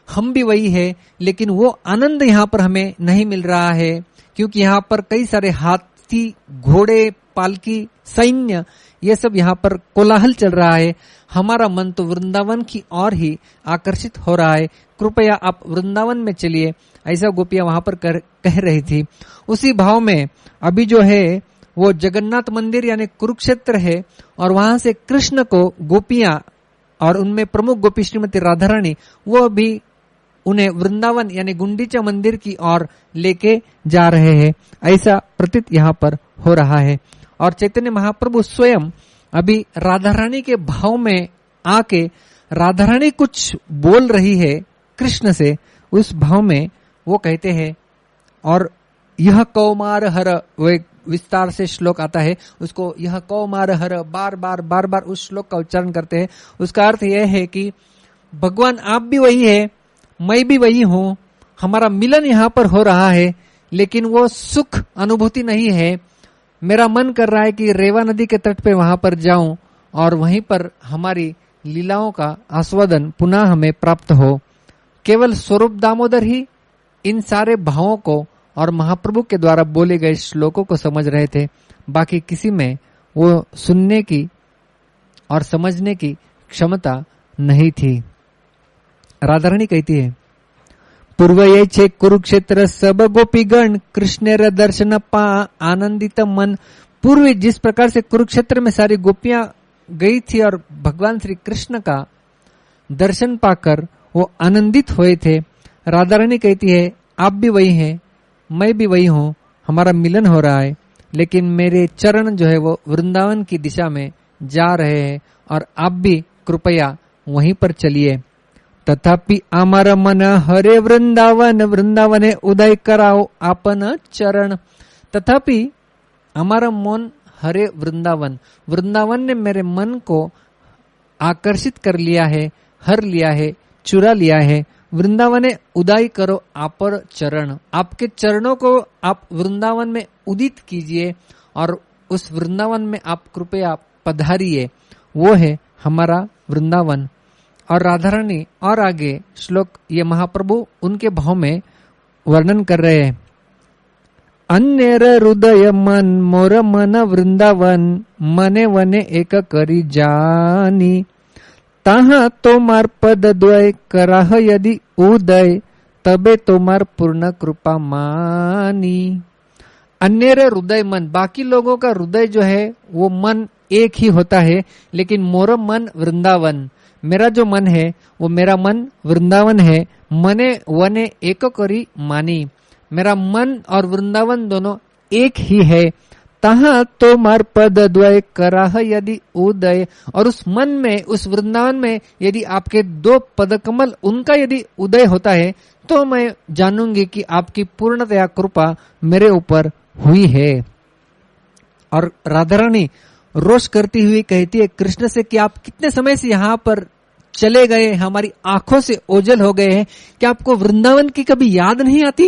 [SPEAKER 1] हम भी वही है, लेकिन वो आनंद यहाँ पर हमें नहीं मिल रहा है, क्योंकि यहाँ पर कई सारे हाथी, घोड़े, पालकी, सैन्य, ये सब यहाँ पर कोलाहल चल रहा है। हमारा मन तो वृंदावन की ओर ही आकर्षित हो रहा है, कृपया आप वृंदावन में चलिए, ऐसा गोपियां वहां पर कर, कह रही थी। उसी भाव में अभी जो है वो जगन्नाथ मंदिर यानी कुरुक्षेत्र है, और वहां से कृष्ण को गोपियां और उनमें प्रमुख गोपी श्रीमती राधा रानी, वो भी उन्हें वृंदावन यानी गुंडीचा मंदिर की ओर लेके जा रहे हैं, ऐसा प्रतीत यहाँ पर हो रहा है। और चैतन्य महाप्रभु स्वयं अभी राधा रानी के भाव में आके, राधा रानी कुछ बोल रही है कृष्ण से, उस भाव में वो कहते हैं, और यह कौमार हर, वो एक विस्तार से श्लोक आता है, उसको यह कौमार हर बार बार बार बार उस श्लोक का उच्चारण करते हैं। उसका अर्थ यह है कि भगवान आप भी वही है, मैं भी वही हूं, हमारा मिलन यहाँ पर हो रहा है, लेकिन वो सुख अनुभूति नहीं है। मेरा मन कर रहा है कि रेवा नदी के तट पे वहां पर जाऊं और वहीं पर हमारी लीलाओं का आस्वादन पुनः हमें प्राप्त हो। केवल स्वरूप दामोदर ही इन सारे भावों को और महाप्रभु के द्वारा बोले गए श्लोकों को समझ रहे थे, बाकी किसी में वो सुनने की और समझने की क्षमता नहीं थी। राधारानी कहती है, पूर्व ये छे कुरुक्षेत्र सब गोपीगण कृष्णेर दर्शन पा आनंदित मन। पूर्व जिस प्रकार से कुरुक्षेत्र में सारी गोपियां गई थी और भगवान श्री कृष्ण का दर्शन पाकर वो आनंदित हुए थे, राधारानी कहती है, आप भी वही हैं, मैं भी वही हूं, हमारा मिलन हो रहा है, लेकिन मेरे चरण जो है वो वृंदावन की दिशा में जा रहे हैं, और आप भी कृपया वहीं पर चलिए। तथापि आमार मन हरे वृंदावन, वृंदावने उदय कराओ आपन चरण। तथापि हमारा मन हरे वृंदावन, वृंदावन ने मेरे मन को आकर्षित कर लिया है, हर लिया है, चुरा लिया है। वृंदावने उदय करो आपर चरण, आपके चरणों को आप वृंदावन में उदित कीजिए और उस वृंदावन में आप कृपया पधारिए, वो है हमारा वृंदावन। और राधारानी और आगे श्लोक ये महाप्रभु उनके भाव में वर्णन कर रहे हैं। अन्येर हृदय मन मोर मन वृंदावन, मने वने एक करी जानी। ताहा तोमार पद द्वय कराह यदि उदय, तबे तोमार पूर्ण कृपा मानी। अन्येर हृदय मन, बाकी लोगों का हृदय जो है वो मन एक ही होता है, लेकिन मोर मन वृंदावन, मेरा जो मन है वो मेरा मन वृंदावन है। मने वने एक करी मानी, मेरा मन और वृंदावन दोनों एक ही है। तहा तो मार पद द्वय कराह यदि उदय, और उस मन में, उस वृंदावन में यदि आपके दो पदकमल उनका यदि उदय होता है, तो मैं जानूंगी कि आपकी पूर्णतया कृपा मेरे ऊपर हुई है। और राधारानी रोष करती हुई कहती है कृष्ण से कि आप कितने समय से यहाँ पर चले गए, हमारी आंखों से ओझल हो गए हैं, कि आपको वृंदावन की कभी याद नहीं आती?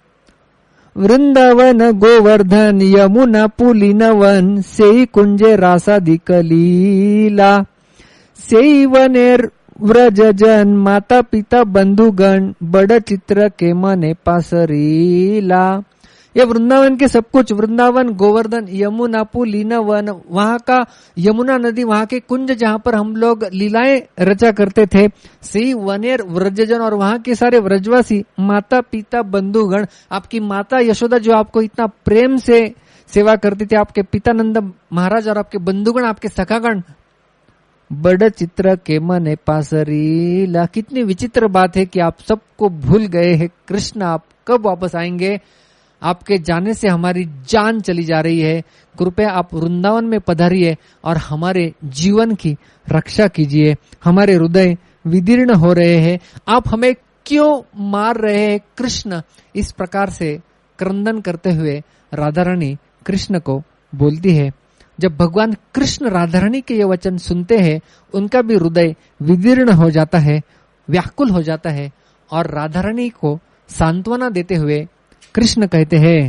[SPEAKER 1] वृंदावन गोवर्धन यमुना पुलिनवन, सेई कुंजे रासादिक लीला। सेई वनेर व्रजजन माता पिता बंधुगण, बड़ चित्र के मने पासरीला। ये वृंदावन के सब कुछ, वृंदावन, गोवर्धन, यमुना पुलिनवन, वहां का यमुना नदी, वहां के कुंज जहां पर हम लोग लीलाएं रचा करते थे। सी वनेर व्रजजन, और वहां के सारे व्रजवासी, माता पिता बंधुगण, आपकी माता यशोदा जो आपको इतना प्रेम से सेवा करती थी, आपके पिता नंद महाराज और आपके बंधुगण, आपके सखागण, बड़ चित्र के मने पासरीला। कितनी विचित्र बात है कि आप सबको भूल गए हैं कृष्ण, आप कब वापस आएंगे? आपके जाने से हमारी जान चली जा रही है, कृपया आप वृंदावन में पधारिए और हमारे जीवन की रक्षा कीजिए। हमारे हृदय विदीर्ण हो रहे हैं, आप हमें क्यों मार रहे हैं कृष्ण? इस प्रकार से क्रंदन करते हुए राधारानी कृष्ण को बोलती है। जब भगवान कृष्ण राधारानी के ये वचन सुनते हैं, उनका भी हृदय विदीर्ण हो जाता है, व्याकुल हो जाता है, और राधारानी को सांत्वना देते हुए कृष्ण कहते हैं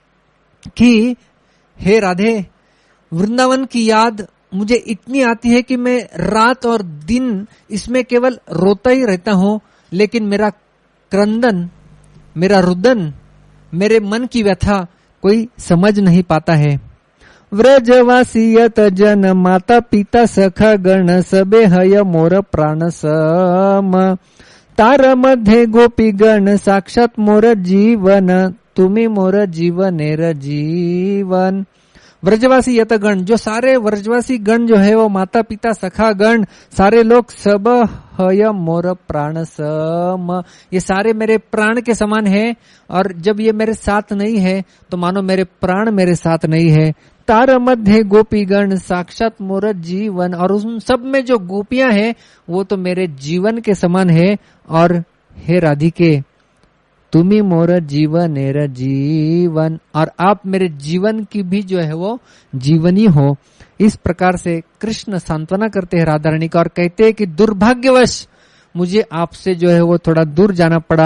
[SPEAKER 1] कि हे राधे, वृंदावन की याद मुझे इतनी आती है कि मैं रात और दिन इसमें केवल रोता ही रहता हूँ, लेकिन मेरा क्रंदन, मेरा रुदन, मेरे मन की व्यथा कोई समझ नहीं पाता है। व्रजवासियत जन माता पिता सखा गण सबे हय मोर प्राण सम, तार मध्ये गोपी गण साक्षात मोर जीवन, तुम्ही मोर जीवनेर जीवन। व्रजवासी यत गण, जो सारे व्रजवासी गण जो है वो माता पिता सखा गण, सारे लोग सब हय मोर प्राण सम, ये सारे मेरे प्राण के समान है। और जब ये मेरे साथ नहीं है तो मानो मेरे प्राण मेरे साथ नहीं है। तार मध्य गोपी गण साक्षात मोर जीवन, और उन सब में जो गोपियां हैं वो तो मेरे जीवन के समान है। और हे राधिके, तुम्ही मोर जीवनेर जीवन, और आप मेरे जीवन की भी जो है वो जीवनी हो। इस प्रकार से कृष्ण सांत्वना करते हैं राधा रानी का और कहते हैं कि दुर्भाग्यवश मुझे आपसे जो है वो थोड़ा दूर जाना पड़ा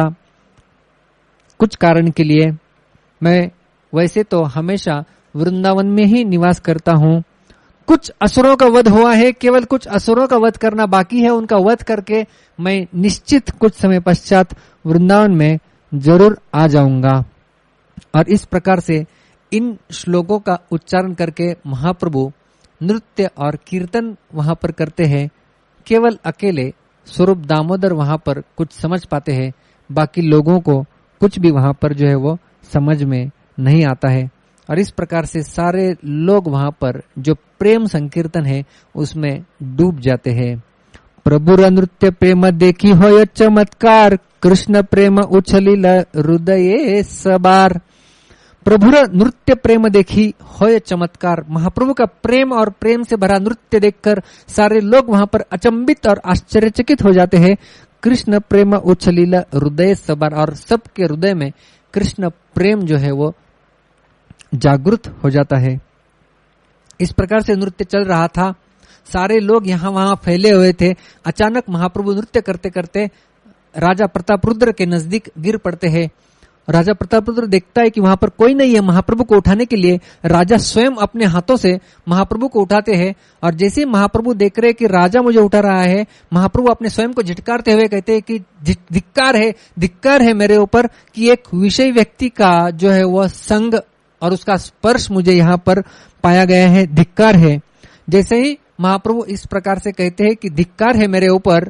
[SPEAKER 1] कुछ कारण के लिए। मैं वैसे तो हमेशा वृंदावन में ही निवास करता हूँ। कुछ असुरों का वध हुआ है, केवल कुछ असुरों का वध करना बाकी है। उनका वध करके मैं निश्चित कुछ समय पश्चात वृंदावन में जरूर आ जाऊंगा। और इस प्रकार से इन श्लोकों का उच्चारण करके महाप्रभु नृत्य और कीर्तन वहां पर करते हैं। केवल अकेले स्वरूप दामोदर वहां पर कुछ समझ पाते हैं, बाकी लोगों को कुछ भी वहां पर जो है वो समझ में नहीं आता है। और इस प्रकार से सारे लोग वहां पर जो प्रेम संकीर्तन है उसमें डूब जाते हैं। प्रभुर नृत्य प्रेम देखी होय चमत्कार, कृष्ण प्रेम उछलिल हृदय सबार। प्रभुर नृत्य प्रेम देखी होय चमत्कार, महाप्रभु का प्रेम और प्रेम से भरा नृत्य देखकर सारे लोग वहां पर अचंबित और आश्चर्यचकित हो जाते हैं। कृष्ण प्रेम उछलिल हृदय सबार, और सबके हृदय में कृष्ण प्रेम जो है वो जागृत हो जाता है। इस प्रकार से नृत्य चल रहा था, सारे लोग यहाँ वहां फैले हुए थे। अचानक महाप्रभु नृत्य करते करते राजा प्रतापरुद्र के नजदीक गिर पड़ते हैं। राजा प्रतापरुद्र देखता है कि वहां पर कोई नहीं है। महाप्रभु को उठाने के लिए राजा स्वयं अपने हाथों से महाप्रभु को उठाते हैं। और जैसे ही महाप्रभु देख रहे हैं कि राजा मुझे उठा रहा है, महाप्रभु अपने स्वयं को झिटकारते हुए कहते हैं कि धिक्कार है, धिक्कार है मेरे ऊपर कि एक विषय व्यक्ति का जो है वह संग और उसका स्पर्श मुझे यहाँ पर पाया गया है, धिक्कार है। जैसे ही महाप्रभु इस प्रकार से कहते हैं कि धिक्कार है मेरे ऊपर,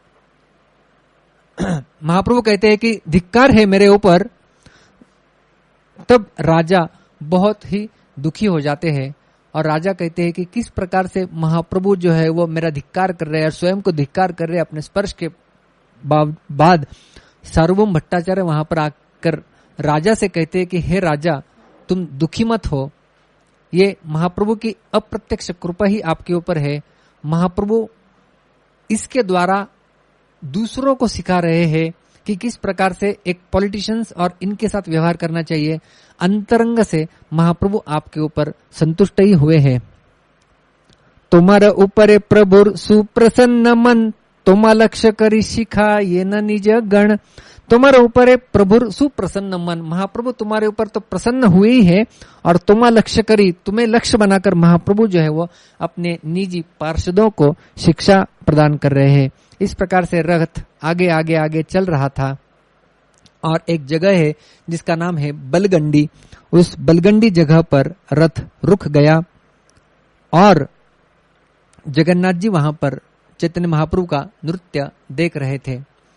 [SPEAKER 1] महाप्रभु कहते हैं कि धिक्कार है मेरे ऊपर, तब राजा बहुत ही दुखी हो जाते हैं। और राजा कहते हैं कि किस प्रकार से महाप्रभु जो है वो मेरा धिक्कार कर रहे हैं और स्वयं को धिक्कार कर रहे हैं अपने स्पर्श के बाद। सार्वभौम भट्टाचार्य वहां पर आकर राजा से कहते हैं कि हे राजा, तुम दुखी मत हो, ये महाप्रभु की अप्रत्यक्ष कृपा ही आपके ऊपर है। महाप्रभु इसके द्वारा दूसरों को सिखा रहे हैं कि किस प्रकार से एक पॉलिटिशियंस और इनके साथ व्यवहार करना चाहिए। अंतरंग से महाप्रभु आपके ऊपर संतुष्ट ही हुए हैं। तुम्हारे ऊपर प्रभुर सुप्रसन्न मन, तुम्हा लक्ष्य करी शिखा ये न निज गण। तुम्हारे ऊपर है प्रभुर सुप्रसन्न मन, महाप्रभु तुम्हारे ऊपर तो प्रसन्न हुए ही है। और तुम्हा लक्ष्य करी, तुम्हें लक्ष्य बनाकर महाप्रभु जो है वो अपने निजी पार्षदों को शिक्षा प्रदान कर रहे हैं। इस प्रकार से रथ आगे आगे आगे चल रहा था। और एक जगह है जिसका नाम है बलगंडी। उस बलगंडी जगह पर रथ रुक गया और जगन्नाथ जी वहां पर चैतन्य महाप्रभु का नृत्य देख रहे थे।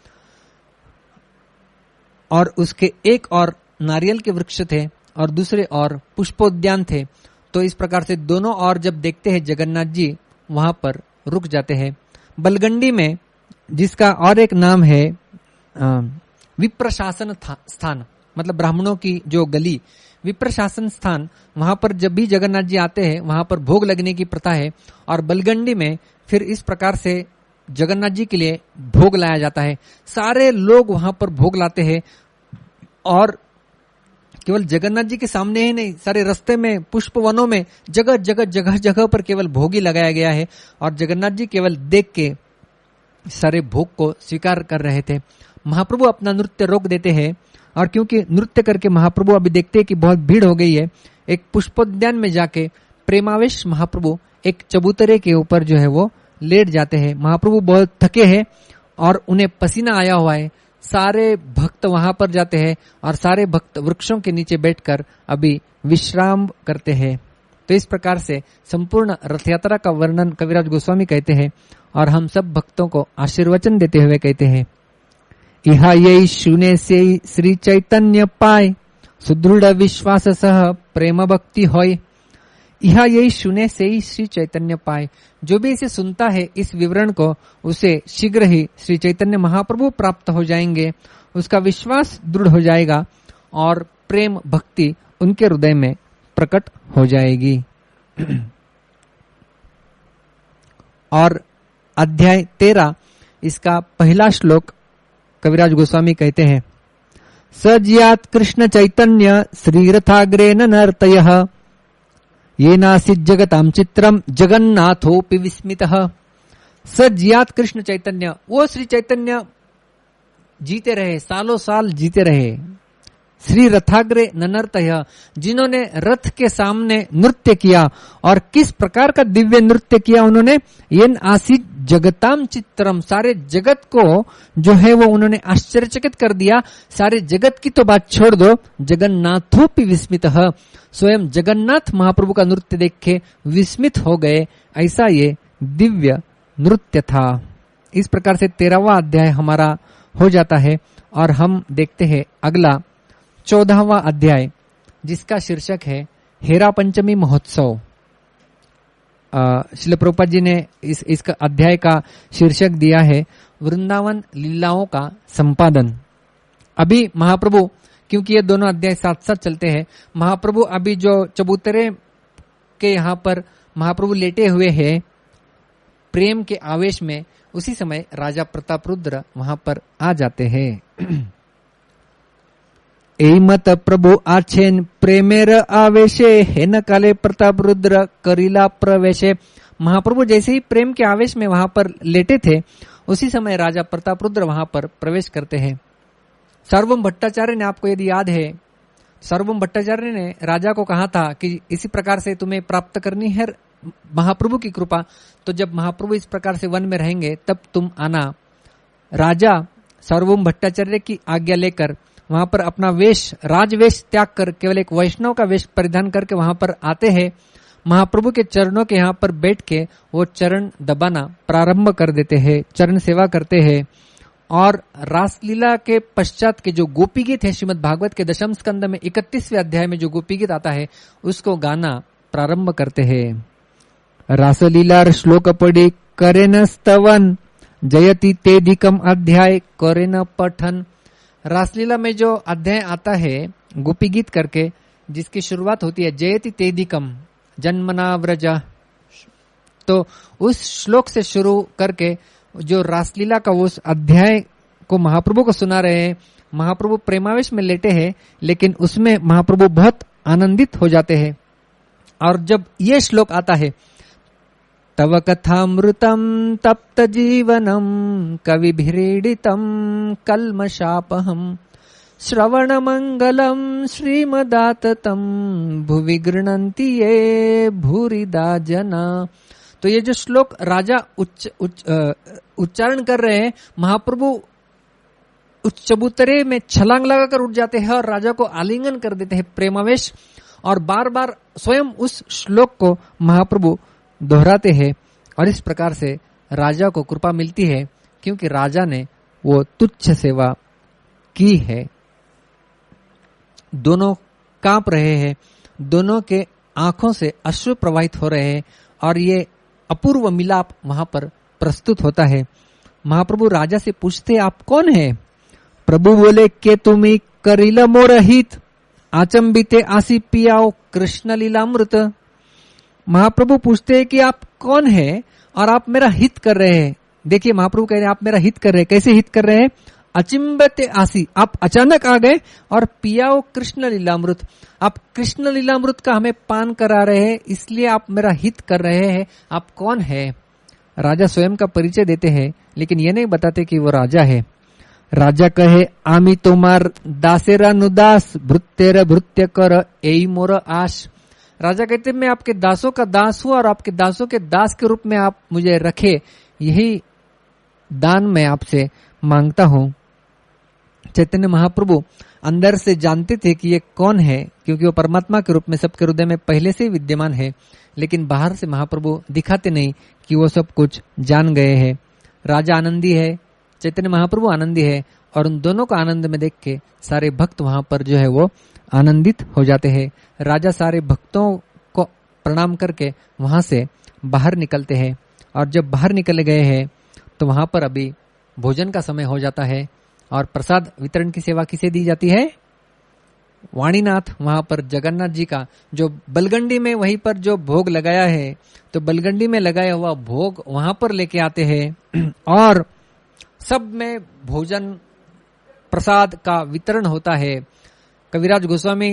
[SPEAKER 1] और उसके एक और नारियल के वृक्ष थे और दूसरे और पुष्पोद्यान थे। तो इस प्रकार से दोनों और जब देखते हैं जगन्नाथ जी वहां पर रुक जाते हैं। बलगंडी में जिसका और एक नाम है विप्रशासन स्थान, मतलब ब्राह्मणों की जो गली, विप्रशासन स्थान, वहां पर जब भी जगन्नाथ जी आते हैं वहां पर भोग लगने की प्रथा है। और बलगंडी में फिर इस प्रकार से जगन्नाथ जी के लिए भोग लाया जाता है। सारे लोग वहां पर भोग लाते हैं और केवल जगन्नाथ जी के सामने ही नहीं, सारे रास्ते में, पुष्प वनों में, जगह जगह जगह जगह पर केवल भोग ही लगाया गया है। और जगन्नाथ जी केवल देख के सारे भोग को स्वीकार कर रहे थे। महाप्रभु अपना नृत्य रोक देते हैं और क्योंकि नृत्य करके महाप्रभु अभी देखते हैं कि बहुत भीड़ हो गई है, एक पुष्पोद्यान में जाके प्रेमावेश महाप्रभु एक चबूतरे के ऊपर जो है वो लेट जाते हैं। महाप्रभु बहुत थके हैं और उन्हें पसीना आया हुआ है, सारे भक्त वहां पर जाते हैं और सारे भक्त वृक्षों के नीचे बैठकर अभी विश्राम करते हैं। तो इस प्रकार से संपूर्ण रथ यात्रा का वर्णन कविराज गोस्वामी कहते हैं और हम सब भक्तों को आशीर्वचन देते हुए कहते हैं, इहा यही सुने से श्री चैतन्य पाए, सुदृढ़ विश्वास सह प्रेम भक्ति होय। यह यही सुने से ही श्री चैतन्य पाए, जो भी इसे सुनता है इस विवरण को, उसे शीघ्र ही श्री चैतन्य महाप्रभु प्राप्त हो जाएंगे, उसका विश्वास दृढ़ हो जाएगा और प्रेम भक्ति उनके हृदय में प्रकट हो जाएगी। और अध्याय तेरह, इसका पहला श्लोक कविराज गोस्वामी कहते हैं, सज्यात कृष्ण चैतन्य श्रीरथाग्रे नर्तयः, ये नासित जगताम चित्रम जगन्नाथोपि विस्मितः। सज्यात कृष्ण चैतन्य, वो श्री चैतन्य जीते रहे, सालों साल जीते रहे। श्री रथाग्रे ननर्तय, जिन्होंने रथ के सामने नृत्य किया, और किस प्रकार का दिव्य नृत्य किया उन्होंने, येन आसित जगताम चित्रम, सारे जगत को जो है वो उन्होंने आश्चर्यचकित कर दिया। सारे जगत की तो बात छोड़ दो, जगन्नाथोपि विस्मितः, स्वयं जगन्नाथ महाप्रभु का नृत्य देख के विस्मित हो गए। ऐसा ये दिव्य नृत्य था। इस प्रकार से तेरहवां अध्याय हमारा हो जाता है और हम देखते हैं अगला चौदहवां अध्याय, जिसका शीर्षक है हेरा पंचमी महोत्सव। श्रील प्रभुपाद जी ने इस इसका अध्याय का शीर्षक दिया है वृंदावन लीलाओं का संपादन। अभी महाप्रभु, क्योंकि ये दोनों अध्याय साथ साथ चलते हैं, महाप्रभु अभी जो चबूतरे के यहाँ पर महाप्रभु लेटे हुए हैं प्रेम के आवेश में, उसी समय राजा प्रतापरुद्र वहां पर आ जाते हैं। एमत प्रभु आछेन प्रेमेर आवेशे, हेन काले प्रतापरुद्र करिला प्रवेशे। महाप्रभु जैसे ही प्रेम के आवेश में वहां पर लेटे थे, उसी समय राजा प्रतापरुद्र वहां पर प्रवेश करते हैं। सार्वभौम भट्टाचार्य ने, आपको यदि याद है, सार्वभौम भट्टाचार्य ने राजा को कहा था कि इसी प्रकार से तुम्हें प्राप्त करनी है महाप्रभु की कृपा, तो जब महाप्रभु इस प्रकार से वन में रहेंगे तब तुम आना। राजा सार्वभौम भट्टाचार्य की आज्ञा लेकर वहां पर अपना वेश, राजवेश त्याग कर केवल एक वैष्णव का वेश परिधान करके वहां पर आते हैं। महाप्रभु के चरणों के यहाँ पर बैठ के वो चरण दबाना प्रारंभ कर देते हैं, चरण सेवा करते हैं। और रासलीला के पश्चात के जो गोपी गीत है, श्रीमद् भागवत के दशम स्कंद में इकतीसवें अध्याय में जो गोपी गीत आता है, उसको गाना प्रारंभ करते हैं। रासलीला श्लोक पढ़े करेन स्तवन, जयति तेधिकम अध्याय करेन पठन। रासलीला में जो अध्याय आता है गोपी गीत करके, जिसकी शुरुआत होती है जयति तेधिकम जन्मना व्रजा, तो उस श्लोक से शुरू करके जो रासलीला का उस अध्याय को महाप्रभु को सुना रहे हैं। महाप्रभु प्रेमावेश में लेटे हैं, लेकिन उसमें महाप्रभु बहुत आनंदित हो जाते हैं। और जब ये श्लोक आता है, तव कथामृतम तप्त जीवनम कविभिरीडितम कल्मषापहम, श्रवण मंगलम श्रीमदाततम भुवि गृह्णन्ति ये भूरिदा जना। तो ये जो श्लोक राजा उच्च उच्च उच्चारण कर रहे हैं, महाप्रभु उच्च चबूतरे में छलांग लगाकर उठ जाते हैं और राजा को आलिंगन कर देते हैं प्रेमावेश, और बार बार स्वयं उस श्लोक को महाप्रभु दोहराते हैं। और इस प्रकार से राजा को कृपा मिलती है, क्योंकि राजा ने वो तुच्छ सेवा की है। दोनों कांप रहे हैं, दोनों के आंखों से अश्रु प्रवाहित हो रहे हैं, और ये अपूर्व मिलाप वहां पर प्रस्तुत होता है। महाप्रभु राजा से पूछते, आप कौन है? प्रभु बोले के तुम्ही करिल मोर हित, आचंबिते आसी पियाओ कृष्ण लीलामृत। महाप्रभु पूछते हैं कि आप कौन है और आप मेरा हित कर रहे हैं। देखिए, महाप्रभु कह रहे हैं आप मेरा हित कर रहे हैं। कैसे हित कर रहे हैं? अचिंबते आसी, आप अचानक आ गए और पियाओ कृष्ण लीलामृत, आप कृष्ण लीलामृत का हमें पान करा रहे हैं, इसलिए आप मेरा हित कर रहे हैं। आप कौन है? राजा स्वयं का परिचय देते हैं, लेकिन ये नहीं बताते कि वो राजा है। राजा कहे, आमी तोमार दासेरा नुदास, भृत्येर भृत्य कर एई मोर आश। राजा कहते, मैं आपके दासों का दास हूं और आपके दासों के दास के रूप में आप मुझे रखे, यही दान मैं आपसे मांगता हूँ। चैतन्य महाप्रभु अंदर से जानते थे कि ये कौन है, क्योंकि वो परमात्मा के रूप में सबके हृदय में पहले से ही विद्यमान है, लेकिन बाहर से महाप्रभु दिखाते नहीं कि वो सब कुछ जान गए हैं। राजा आनंदी है, चैतन्य महाप्रभु आनंदी है, और उन दोनों को आनंद में देख के सारे भक्त वहां पर जो है वो आनंदित हो जाते हैं। राजा सारे भक्तों को प्रणाम करके वहां से बाहर निकलते हैं, और जब बाहर निकले गए हैं तो वहां पर अभी भोजन का समय हो जाता है, और प्रसाद वितरण की सेवा किसे दी जाती है? वाणीनाथ वहां पर जगन्नाथ जी का जो बलगंडी में वहीं पर जो भोग लगाया है, तो बलगंडी में लगाया हुआ भोग वहां पर लेके आते हैं, और सब में भोजन प्रसाद का वितरण होता है। कविराज गोस्वामी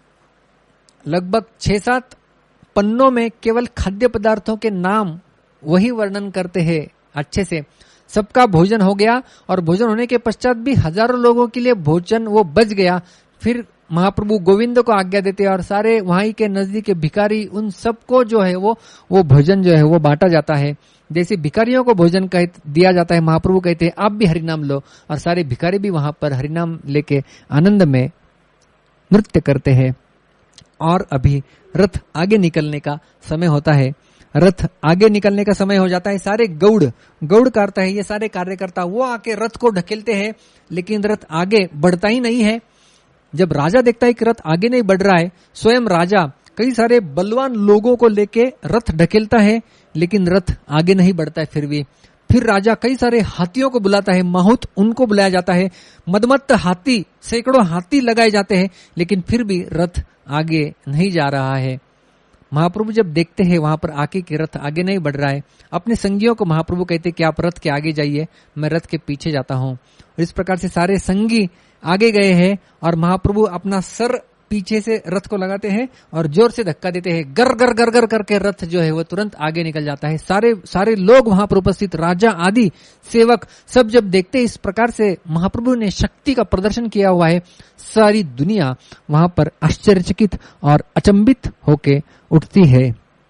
[SPEAKER 1] लगभग छह सात पन्नों में केवल खाद्य पदार्थों के नाम वही वर्णन करते हैं अच्छे से। सबका भोजन हो गया, और भोजन होने के पश्चात भी हजारों लोगों के लिए भोजन वो बच गया। फिर महाप्रभु गोविंद को आज्ञा देते हैं, और सारे वहीं के नजदीक के भिखारी उन सबको जो है वो वो भोजन जो है वो बांटा जाता है। जैसे भिखारियों को भोजन कह दिया जाता है, महाप्रभु कहते हैं आप भी हरिनाम लो, और सारे भिखारी भी वहां पर हरिनाम लेके आनंद में नृत्य करते हैं। और अभी रथ आगे निकलने का समय होता है। रथ आगे निकलने का समय हो जाता है। सारे गौड़ गौड़ करता है, ये सारे कार्यकर्ता वो आके रथ को ढकेलते हैं, लेकिन रथ आगे बढ़ता ही नहीं है। जब राजा देखता है कि रथ आगे नहीं बढ़ रहा है, स्वयं राजा कई सारे बलवान लोगों को लेके रथ ढकेलता है, लेकिन रथ आगे नहीं बढ़ता है। फिर भी फिर राजा कई सारे हाथियों को बुलाता है, माहुत उनको बुलाया जाता है, मदमत्त हाथी सैकड़ों हाथी लगाए जाते हैं, लेकिन फिर भी रथ आगे नहीं जा रहा है। महाप्रभु जब देखते हैं वहां पर आके कि रथ आगे नहीं बढ़ रहा है, अपने संगियों को महाप्रभु कहते कि आप रथ के आगे जाइए, मैं रथ के पीछे जाता हूं। और इस प्रकार से सारे संगी आगे गए हैं, और महाप्रभु अपना सर पीछे से रथ को लगाते हैं और जोर से धक्का देते हैं, गर गर गर गर करके रथ जो है वो तुरंत आगे निकल जाता है। सारे सारे लोग वहां पर उपस्थित राजा आदि सेवक सब जब देखते हैं इस प्रकार से महाप्रभु ने शक्ति का प्रदर्शन किया हुआ है, सारी दुनिया वहां पर आश्चर्यचकित और अचंभित होके उठती है।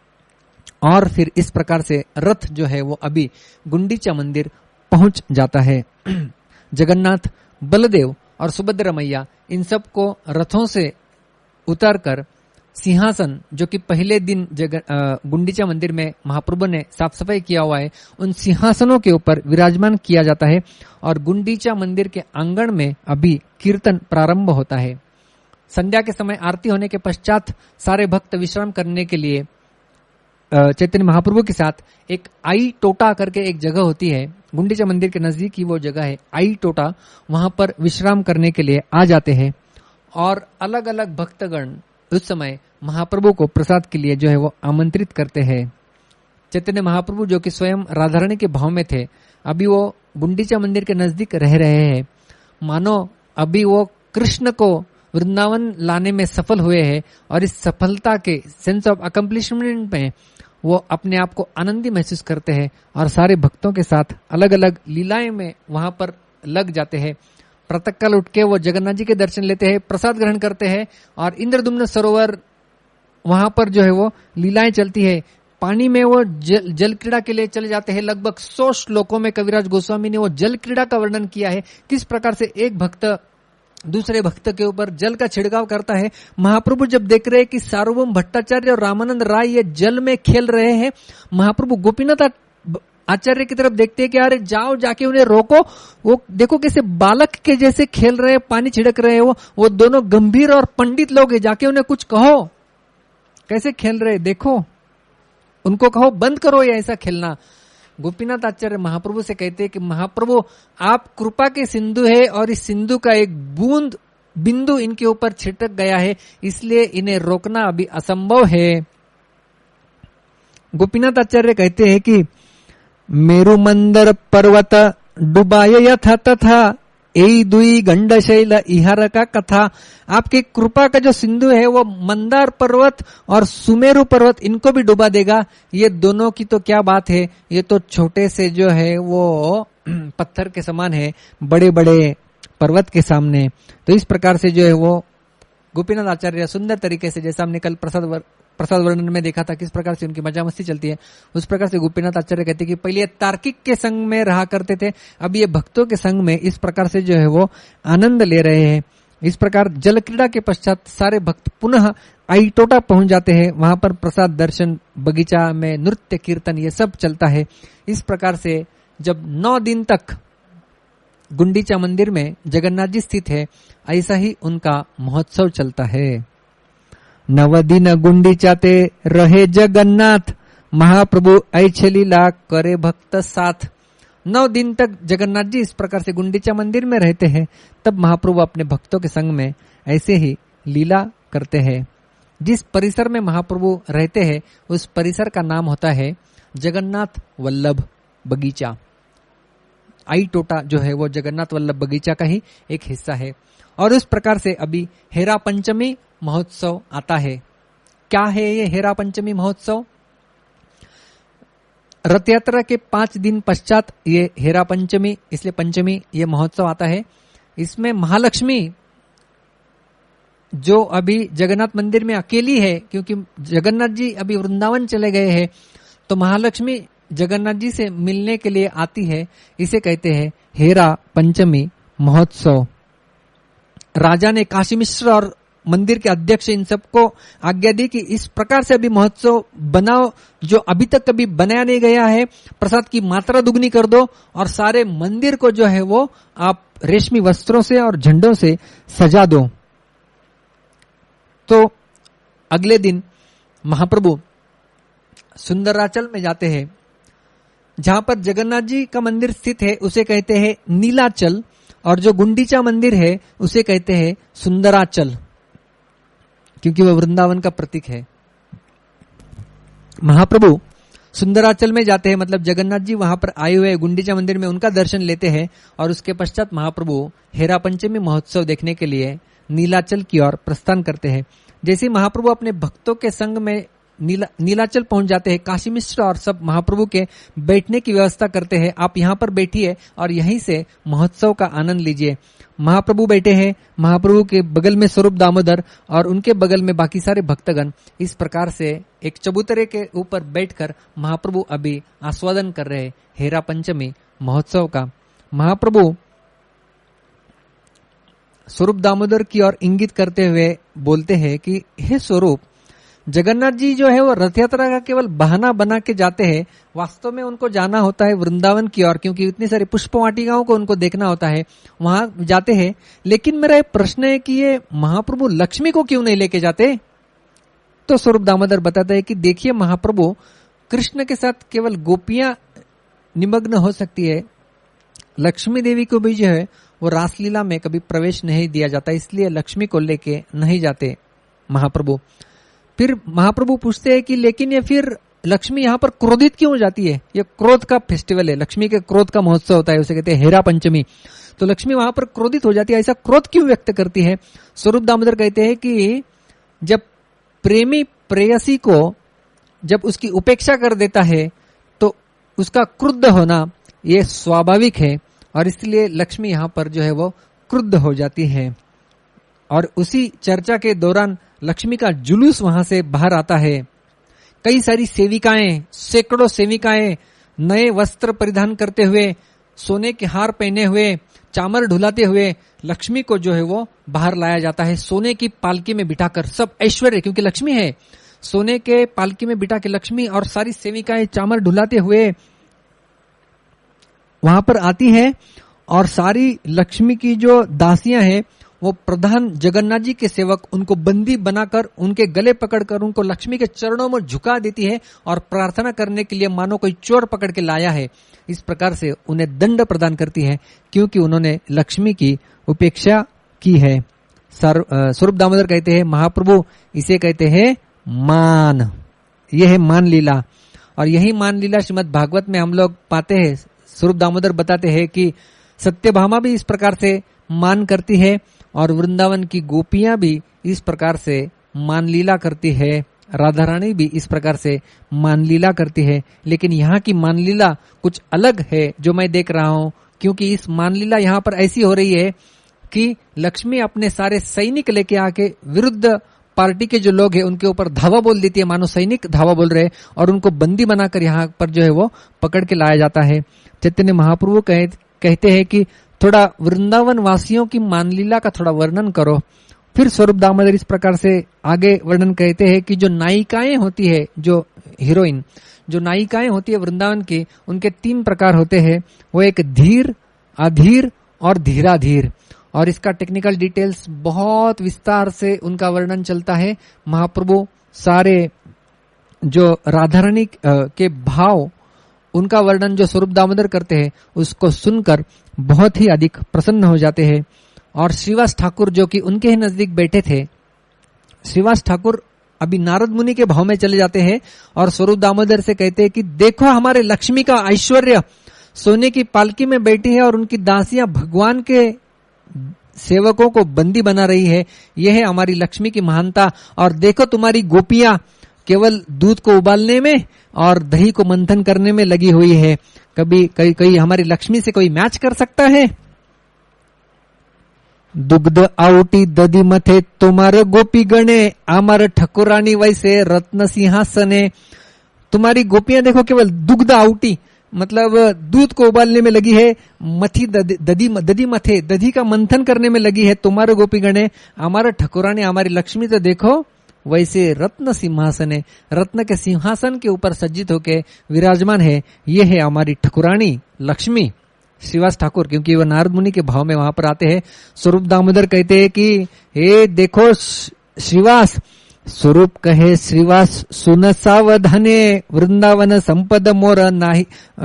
[SPEAKER 1] और फिर इस प्रकार से रथ जो है वो अभी गुंडीचा मंदिर पहुंच जाता है। जगन्नाथ, बलदेव और सुभद्रा मैया इन सब को रथों से उतारकर सिंहासन, जो कि पहले दिन गुंडीचा मंदिर में महाप्रभु ने साफ सफाई किया हुआ है, उन सिंहासनों के ऊपर विराजमान किया जाता है। और गुंडीचा मंदिर के आंगन में अभी कीर्तन प्रारंभ होता है। संध्या के समय आरती होने के पश्चात सारे भक्त विश्राम करने के लिए चैतन्य महाप्रभु के साथ एक आई टोटा करके एक जगह होती है, गुंडीचा मंदिर के नजदीक ही वो जगह है आई टोटा, वहां पर विश्राम करने के लिए आ जाते हैं। और अलग अलग भक्तगण उस समय महाप्रभु को प्रसाद के लिए जो है वो आमंत्रित करते हैं। चैतन्य महाप्रभु जो कि स्वयं राधारानी के भाव में थे, अभी वो गुंडीचा मंदिर के नजदीक रह रहे हैं, मानो अभी वो कृष्ण को वृंदावन लाने में सफल हुए हैं, और इस सफलता के सेंस ऑफ अकम्प्लिशमेंट में वो अपने आप को आनंदी महसूस करते हैं, और सारे भक्तों के साथ अलग अलग लीलाएं में वहां पर लग जाते हैं। प्रातःकाल उठ के वो जगन्नाथ जी के दर्शन लेते हैं, प्रसाद ग्रहण करते हैं, और इंद्रदुम्न सरोवर वहां पर जो है वो लीलाएं चलती है। पानी में वो जल, जल क्रीड़ा के लिए चले जाते हैं। लगभग सौ श्लोकों में कविराज गोस्वामी ने वो जल क्रीड़ा का वर्णन किया है, किस प्रकार से एक भक्त दूसरे भक्त के ऊपर जल का छिड़काव करता है। महाप्रभु जब देख रहे हैं कि सार्वभौम भट्टाचार्य और रामानंद राय ये जल में खेल रहे हैं, महाप्रभु गोपीनाथ आचार्य की तरफ देखते हैं कि अरे जाओ जाके उन्हें रोको, वो देखो कैसे बालक के जैसे खेल रहे हैं, पानी छिड़क रहे हैं, वो वो दोनों गंभीर और पंडित लोग हैं, जाके उन्हें कुछ कहो, कैसे खेल रहे देखो, उनको कहो बंद करो ये ऐसा खेलना। गोपीनाथ आचार्य महाप्रभु से कहते हैं कि महाप्रभु आप कृपा के सिंधु है, और इस सिंधु का एक बूंद बिंदु इनके ऊपर छिटक गया है, इसलिए इन्हें रोकना अभी असंभव है। गोपीनाथ आचार्य कहते हैं कि मेरु मंदर पर्वत डुबाय यथा तथा ए दुई गंडशैल इहर का कथा। आपकी कृपा का जो सिंधु है वो मंदार पर्वत और सुमेरु पर्वत इनको भी डुबा देगा। ये दोनों की तो क्या बात है, ये तो छोटे से जो है वो पत्थर के समान है बड़े बड़े पर्वत के सामने। तो इस प्रकार से जो है वो गोपीनाथ आचार्य सुंदर तरीके से, जैसा हमने कल प्रसाद प्रसाद वर्णन में देखा था किस प्रकार से उनकी मजा मस्ती चलती है, उस प्रकार से गोपीनाथ आचार्य कहते हैं कि पहले ये तार्किक के संग में रहा करते थे, अब ये भक्तों के संग में इस प्रकार से जो है वो आनंद ले रहे हैं। इस प्रकार जल क्रीड़ा के पश्चात सारे भक्त पुनः आईटोटा पहुंच जाते हैं। वहां पर प्रसाद दर्शन, बगीचा में नृत्य कीर्तन ये सब चलता है। इस प्रकार से जब नौ दिन तक गुंडीचा मंदिर में जगन्नाथ जी स्थित है, ऐसा ही उनका महोत्सव चलता है। नव दिन गुंडीचाते रहे जगन्नाथ, महाप्रभु ऐच्छे लीला करे भक्त साथ। नौ दिन तक जगन्नाथ जी इस प्रकार से गुंडीचा मंदिर में रहते हैं, तब महाप्रभु अपने भक्तों के संग में ऐसे ही लीला करते हैं। जिस परिसर में महाप्रभु रहते हैं उस परिसर का नाम होता है जगन्नाथ वल्लभ बगीचा। आई टोटा जो है वो जगन्नाथ वल्लभ बगीचा का ही एक हिस्सा है। और उस प्रकार से अभी हेरा पंचमी महोत्सव आता है। क्या है ये हेरा पंचमी महोत्सव? रथ यात्रा के पांच दिन पश्चात ये हेरा पंचमी, इसलिए पंचमी ये महोत्सव आता है। इसमें महालक्ष्मी जो अभी जगन्नाथ मंदिर में अकेली है, क्योंकि जगन्नाथ जी अभी वृंदावन चले गए हैं, तो महालक्ष्मी जगन्नाथ जी से मिलने के लिए आती है। इसे कहते हैं हेरा पंचमी महोत्सव। राजा ने काशी मिश्र और मंदिर के अध्यक्ष इन सबको आज्ञा दी कि इस प्रकार से अभी महोत्सव बनाओ जो अभी तक कभी बनाया नहीं गया है, प्रसाद की मात्रा दुगनी कर दो और सारे मंदिर को जो है वो आप रेशमी वस्त्रों से और झंडों से सजा दो। तो अगले दिन महाप्रभु सुंदराचल में जाते हैं, जहां पर जगन्नाथ जी का मंदिर स्थित है उसे कहते हैं नीलाचल, और जो गुंडीचा मंदिर है उसे कहते हैं सुंदराचल, क्योंकि वह वृंदावन का प्रतीक है। महाप्रभु सुंदराचल में जाते हैं, मतलब जगन्नाथ जी वहां पर आए हुए गुंडीचा मंदिर में उनका दर्शन लेते हैं, और उसके पश्चात महाप्रभु हेरा पंचमी महोत्सव देखने के लिए नीलाचल की ओर प्रस्थान करते हैं। जैसे महाप्रभु अपने भक्तों के संग में नीला नीलाचल पहुंच जाते हैं, काशी मिश्र और सब महाप्रभु के बैठने की व्यवस्था करते हैं। आप यहाँ पर बैठिए और यहीं से महोत्सव का आनंद लीजिए। महाप्रभु बैठे हैं, महाप्रभु के बगल में स्वरूप दामोदर और उनके बगल में बाकी सारे भक्तगण। इस प्रकार से एक चबूतरे के ऊपर बैठकर महाप्रभु अभी आस्वादन कर रहे हेरा पंचमी महोत्सव का। महाप्रभु स्वरूप दामोदर की ओर इंगित करते हुए बोलते हैं कि हे स्वरूप, जगन्नाथ जी जो है वो रथ यात्रा का केवल बहाना बना के जाते हैं, वास्तव में उनको जाना होता है वृंदावन की ओर, क्योंकि इतनी सारी पुष्प वाटिकाओं को उनको देखना होता है, वहां जाते हैं। लेकिन मेरा एक प्रश्न है कि ये महाप्रभु लक्ष्मी को क्यों नहीं लेके जाते? तो स्वरूप दामोदर बताते हैं कि देखिए महाप्रभु कृष्ण के साथ केवल गोपियां निमग्न हो सकती है, लक्ष्मी देवी को भी जो है वो रासलीला में कभी प्रवेश नहीं दिया जाता, इसलिए लक्ष्मी को लेके नहीं जाते महाप्रभु। फिर महाप्रभु पूछते हैं कि लेकिन ये फिर लक्ष्मी यहाँ पर क्रोधित क्यों हो जाती है? ये क्रोध का फेस्टिवल है, लक्ष्मी के क्रोध का महोत्सव होता है, उसे कहते हैं हेरा पंचमी। तो लक्ष्मी वहां पर क्रोधित हो जाती है, ऐसा क्रोध क्यों व्यक्त करती है? स्वरूप दामोदर कहते हैं कि जब प्रेमी प्रेयसी को जब उसकी उपेक्षा कर देता है तो उसका क्रुद्ध होना ये स्वाभाविक है, और इसलिए लक्ष्मी यहाँ पर जो है वो क्रुद्ध हो जाती है। और उसी चर्चा के दौरान लक्ष्मी का जुलूस वहां से बाहर आता है। कई सारी सेविकाएं, सैकड़ों सेविकाएं नए वस्त्र परिधान करते हुए, सोने के हार पहने हुए, चामर ढुलाते हुए लक्ष्मी को जो है वो बाहर लाया जाता है, सोने की पालकी में बिठाकर। सब ऐश्वर्य, क्योंकि लक्ष्मी है, सोने के पालकी में बिठा के लक्ष्मी और सारी सेविकाएं चामर ढुलाते हुए वहां पर आती है, और सारी लक्ष्मी की जो दासियां हैं वो प्रधान जगन्नाथ जी के सेवक उनको बंदी बनाकर उनके गले पकड़कर उनको लक्ष्मी के चरणों में झुका देती है और प्रार्थना करने के लिए मानो कोई चोर पकड़ के लाया है, इस प्रकार से उन्हें दंड प्रदान करती है, क्योंकि उन्होंने लक्ष्मी की उपेक्षा की है। स्वरूप दामोदर कहते हैं महाप्रभु इसे कहते हैं मान, यह है मान लीला। और यही मान लीला श्रीमद् भागवत में हम लोग पाते हैं। स्वरूप दामोदर बताते हैं कि सत्यभामा भी इस प्रकार से मान करती है और वृंदावन की गोपियां भी इस प्रकार से मान लीला करती है, राधा रानी भी इस प्रकार से मान लीला करती है। लेकिन यहाँ की मान लीला कुछ अलग है जो मैं देख रहा हूँ, क्योंकि इस मान लीला यहाँ पर ऐसी हो रही है कि लक्ष्मी अपने सारे सैनिक लेके आके विरुद्ध पार्टी के जो लोग हैं उनके ऊपर धावा बोल देती है, मानो सैनिक धावा बोल रहे हैं, और उनको बंदी बनाकर यहाँ पर जो है वो पकड़ के लाया जाता है। चैतन्य महाप्रभु कहे, कहते हैं कि थोड़ा वृंदावन वासियों की मानलीला का थोड़ा वर्णन करो। फिर स्वरूप दामोदर इस प्रकार से आगे वर्णन कहते हैं कि जो नायिकाएं होती है, जो हीरोइन, जो नायिकाएं होती है वृंदावन की, उनके तीन प्रकार होते हैं। वो एक धीर, अधीर और धीराधीर। और इसका टेक्निकल डिटेल्स बहुत विस्तार से उनका वर्णन चलता है। महाप्रभु सारे जो राधारानी के भाव, उनका वर्णन जो स्वरूप दामोदर करते हैं उसको सुनकर बहुत ही अधिक प्रसन्न हो जाते हैं। और श्रीवास ठाकुर जो कि उनके ही नजदीक बैठे थे, श्रीवास ठाकुर अभी नारद मुनि के भाव में चले जाते हैं और स्वरूप दामोदर से कहते हैं कि देखो हमारे लक्ष्मी का ऐश्वर्य, सोने की पालकी में बैठी है और उनकी दासियां भगवान के सेवकों को बंदी बना रही है। यह है हमारी लक्ष्मी की महानता। और देखो तुम्हारी गोपियां केवल दूध को उबालने में और दही को मंथन करने में लगी हुई है। कभी कई कई हमारी लक्ष्मी से कोई मैच कर सकता है? दुग्ध आउटी दधी मथे तुम्हारे गोपी गणे, आमार ठकुरानी वैसे रत्न सिंहासने। तुम्हारी गोपियां देखो केवल दुग्ध आउटी मतलब दूध को उबालने में लगी है, मथी दधी दधी मथे दधी का मंथन करने में लगी है तुम्हारे गोपी गणे, हमारा ठकुरानी हमारी लक्ष्मी तो देखो वैसे रत्न सिंहासन है, रत्न के सिंहासन के ऊपर सज्जित होके विराजमान है। ये है हमारी ठकुरानी लक्ष्मी श्रीवास ठाकुर, क्योंकि वह नारद मुनि के भाव में वहां पर आते हैं। स्वरूप दामोदर कहते हैं कि हे देखो श्रीवास, स्वरूप कहे श्रीवास सुन सावधाने, वृंदावन संपद मोर नाही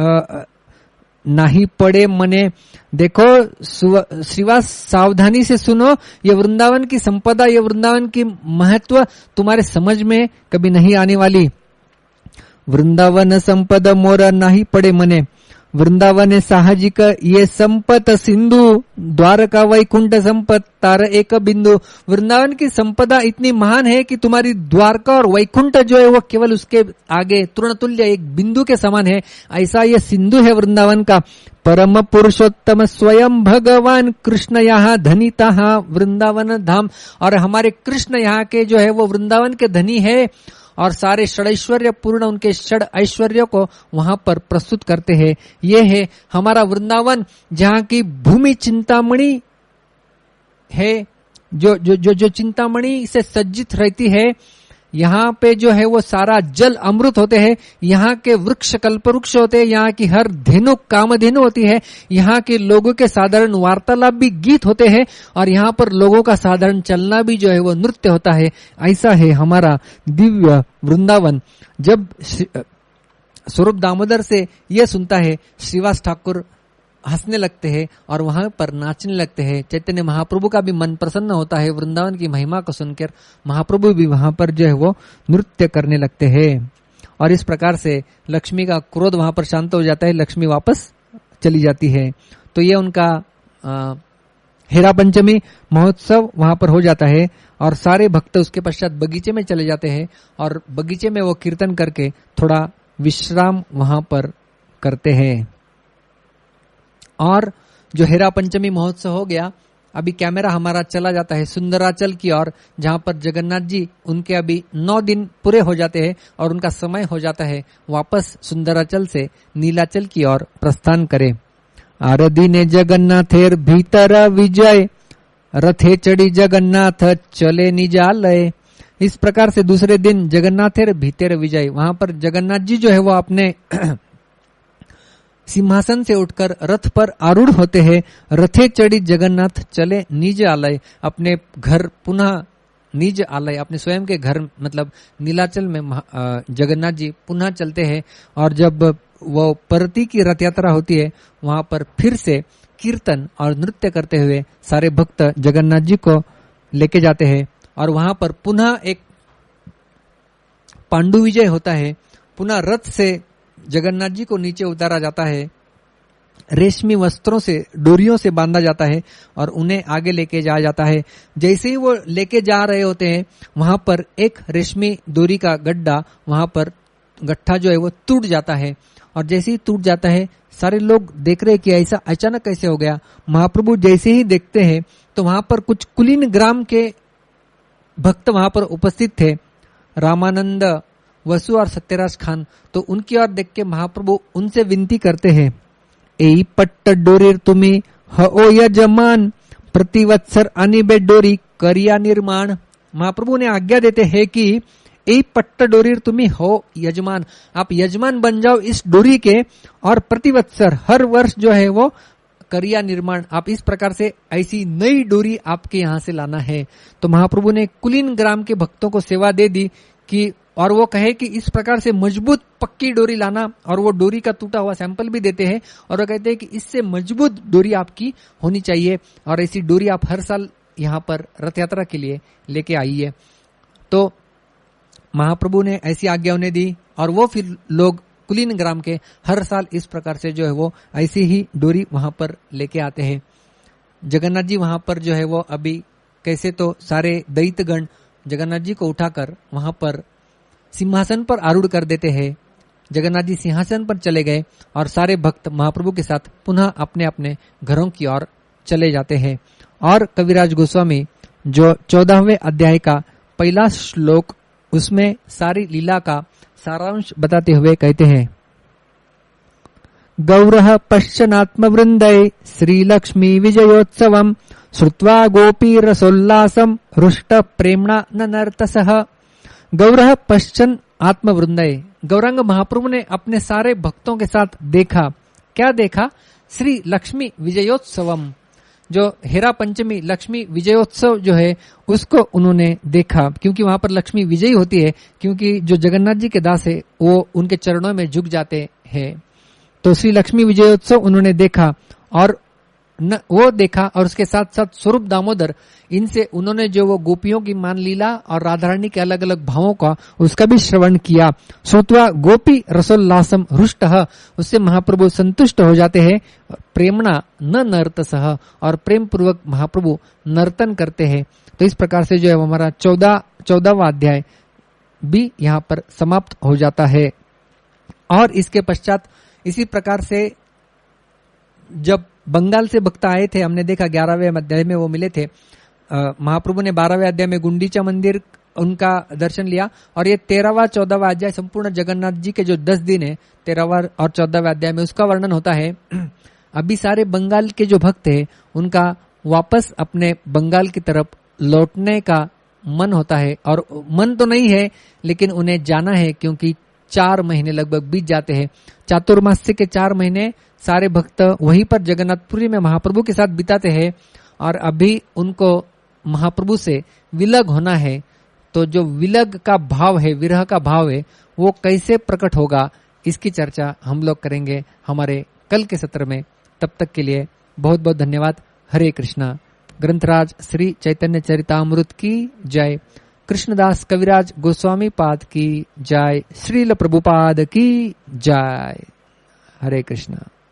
[SPEAKER 1] नाही पड़े मने। देखो श्रीवास सावधानी से सुनो, ये वृंदावन की संपदा, ये वृंदावन की महत्व तुम्हारे समझ में कभी नहीं आने वाली। वृंदावन संपद मोर नाही पड़े मने, वृंदावन साहजिक ये संपत सिंधु, द्वारका वैकुंठ संपत तार एक बिंदु। वृंदावन की संपदा इतनी महान है कि तुम्हारी द्वारका और वैकुंठ जो है वो केवल उसके आगे तृणतुल्य एक बिंदु के समान है। ऐसा ये सिंधु है वृंदावन का। परम पुरुषोत्तम स्वयं भगवान कृष्ण यहाँ धनिता वृंदावन धाम। और हमारे कृष्ण यहाँ के जो है वो वृंदावन के धनी है और सारे षडैश्वर्य पूर्ण उनके षड ऐश्वर्य को वहां पर प्रस्तुत करते हैं। ये है हमारा वृंदावन, जहाँ की भूमि चिंतामणि है, जो जो जो जो चिंतामणि से सज्जित रहती है। यहाँ पे जो है वो सारा जल अमृत होते हैं, यहाँ के वृक्ष कल्पवृक्ष होते हैं, यहाँ की हर धेनु कामधेनु होती है, यहाँ के लोगों के साधारण वार्तालाप भी गीत होते हैं और यहाँ पर लोगों का साधारण चलना भी जो है वो नृत्य होता है। ऐसा है हमारा दिव्य वृंदावन। जब स्वरूप दामोदर से यह सुनता है, श्रीवास ठाकुर हंसने लगते हैं और वहां पर नाचने लगते हैं। चैतन्य महाप्रभु का भी मन प्रसन्न होता है वृंदावन की महिमा को सुनकर। महाप्रभु भी वहां पर जो है वो नृत्य करने लगते हैं और इस प्रकार से लक्ष्मी का क्रोध वहां पर शांत हो जाता है, लक्ष्मी वापस चली जाती है। तो ये उनका आ, हेरा पंचमी महोत्सव वहां पर हो जाता है और सारे भक्त उसके पश्चात बगीचे में चले जाते हैं और बगीचे में वो कीर्तन करके थोड़ा विश्राम वहां पर करते हैं। और जो हेरा पंचमी महोत्सव हो गया, अभी कैमरा हमारा चला जाता है सुंदराचल की ओर, जहां पर जगन्नाथ जी उनके अभी नौ दिन पूरे हो जाते हैं और उनका समय हो जाता है वापस सुंदराचल से नीलाचल की ओर प्रस्थान करे। आरदी ने जगन्नाथेर भीतर विजय, रथे चढ़ी जगन्नाथ चले निजालय। इस प्रकार से दूसरे दिन जगन्नाथेर भीतर विजय, वहां पर जगन्नाथ जी जो है वो अपने सिंहासन से उठकर रथ पर आरूढ़ होते हैं। रथे चढ़ी जगन्नाथ चले निज आलय, अपने घर पुनः निज आलय, अपने स्वयं के घर मतलब नीलाचल में जगन्नाथ जी पुनः चलते हैं। और जब वो परती की रथ यात्रा होती है, वहां पर फिर से कीर्तन और नृत्य करते हुए सारे भक्त जगन्नाथ जी को लेके जाते हैं और वहां पर पुनः एक पांडु विजय होता है। पुनः रथ से जगन्नाथ जी को नीचे उतारा जाता है, रेशमी वस्त्रों से डोरियों से बांधा जाता है और उन्हें आगे लेके जाया जाता है। जैसे ही वो लेके जा रहे होते हैं, वहां पर एक रेशमी डोरी का गड्ढा, वहां पर गट्ठा जो है वो टूट जाता है और जैसे ही टूट जाता है सारे लोग देख रहे हैं कि ऐसा अचानक कैसे हो गया। महाप्रभु जैसे ही देखते हैं तो वहां पर कुछ कुलीन ग्राम के भक्त वहां पर उपस्थित थे, रामानंद, वसु और सत्यराज खान, तो उनकी ओर देख के महाप्रभु उनसे विनती करते हैं, ए पट्ट डोरीर तुम्ही हो यजमान, प्रतिवत्सर अनिबे डोरी करिया निर्माण। महाप्रभु ने आज्ञा देते हैं कि ए पट्ट डोरीर तुम्ही हो यजमान, आप यजमान बन जाओ इस डोरी के, और प्रतिवत्सर हर वर्ष जो है वो करिया निर्माण, आप इस प्रकार से ऐसी नई डोरी आपके यहाँ से लाना है। तो महाप्रभु ने कुलीन ग्राम के भक्तों को सेवा दे दी कि, और वो कहे कि इस प्रकार से मजबूत पक्की डोरी लाना, और वो डोरी का टूटा हुआ सैंपल भी देते हैं, और वो कहते हैं कि इससे मजबूत डोरी आपकी होनी चाहिए, और ऐसी डोरी आप हर साल यहाँ पर रथ यात्रा के लिए लेके आइए। तो महाप्रभु ने ऐसी आज्ञा उन्हें दी, और वो फिर लोग कुलीन ग्राम के हर साल इस प्रकार से जो है वो ऐसी ही डोरी वहां पर लेके आते हैं। जगन्नाथ जी वहां पर जो है वो अभी कैसे तो सारे दैत्यगण जगन्नाथ जी को उठाकर वहां पर सिंहासन पर आरूढ़ कर देते हैं। जगन्नाथ जी सिंहासन पर चले गए और सारे भक्त महाप्रभु के साथ पुनः अपने अपने घरों की ओर चले जाते हैं। और कविराज गोस्वामी जो चौदहवें अध्याय का पहला श्लोक, उसमें सारी लीला का सारांश बताते हुए कहते हैं, गौरह पश्चनात्म वृंदय श्री लक्ष्मी विजयोत्सवम श्रुत्वा गोपी रसोल्लासम रुष्ट प्रेमणा नर्तसः। गौरह पश्चन आत्मवृंदय, गौरांग महाप्रभु ने अपने सारे भक्तों के साथ देखा। क्या देखा? श्री लक्ष्मी विजयोत्सवम, जो हेरा पंचमी लक्ष्मी विजयोत्सव जो है उसको उन्होंने देखा, क्योंकि वहां पर लक्ष्मी विजयी होती है, क्योंकि जो जगन्नाथ जी के दास है वो उनके चरणों में झुक जाते हैं। तो श्री लक्ष्मी विजयोत्सव उन्होंने देखा, और न, वो देखा, और उसके साथ साथ स्वरूप दामोदर, इनसे उन्होंने जो वो गोपियों की मान लीला और राधारानी के अलग अलग भावों का उसका भी श्रवण किया। श्रुत्वा गोपी रसोल्लासम रुष्ट, उससे महाप्रभु संतुष्ट हो जाते हैं। प्रेमणा न नर्तसः, और प्रेम पूर्वक महाप्रभु नर्तन करते हैं। तो इस प्रकार से जो है हमारा चौदह चौदहवां अध्याय भी यहाँ पर समाप्त हो जाता है। और इसके पश्चात इसी प्रकार से जब बंगाल से भक्त आए थे, हमने देखा ग्यारहवें अध्याय में वो मिले थे, महाप्रभु ने बारहवें अध्याय में गुंडीचा मंदिर उनका दर्शन लिया, और ये तेरहवा चौदहवा अध्याय संपूर्ण जगन्नाथ जी के जो दस दिन है तेरहवा और चौदहवें अध्याय में उसका वर्णन होता है। अभी सारे बंगाल के जो भक्त है उनका वापस अपने बंगाल की तरफ लौटने का मन होता है, और मन तो नहीं है लेकिन उन्हें जाना है, क्योंकि चार महीने लगभग बीत जाते हैं। चातुर्मास्य के चार महीने सारे भक्त वहीं पर जगन्नाथपुरी में महाप्रभु के साथ बिताते हैं, और अभी उनको महाप्रभु से विलग होना है। तो जो विलग का भाव है, विरह का भाव है, वो कैसे प्रकट होगा, इसकी चर्चा हम लोग करेंगे हमारे कल के सत्र में। तब तक के लिए बहुत बहुत धन्यवाद। हरे कृष्णा। ग्रंथराज श्री चैतन्य चरितामृत की जय। कृष्णदास कविराज गोस्वामी पाद की जय। श्रील प्रभुपाद की जय। हरे कृष्णा।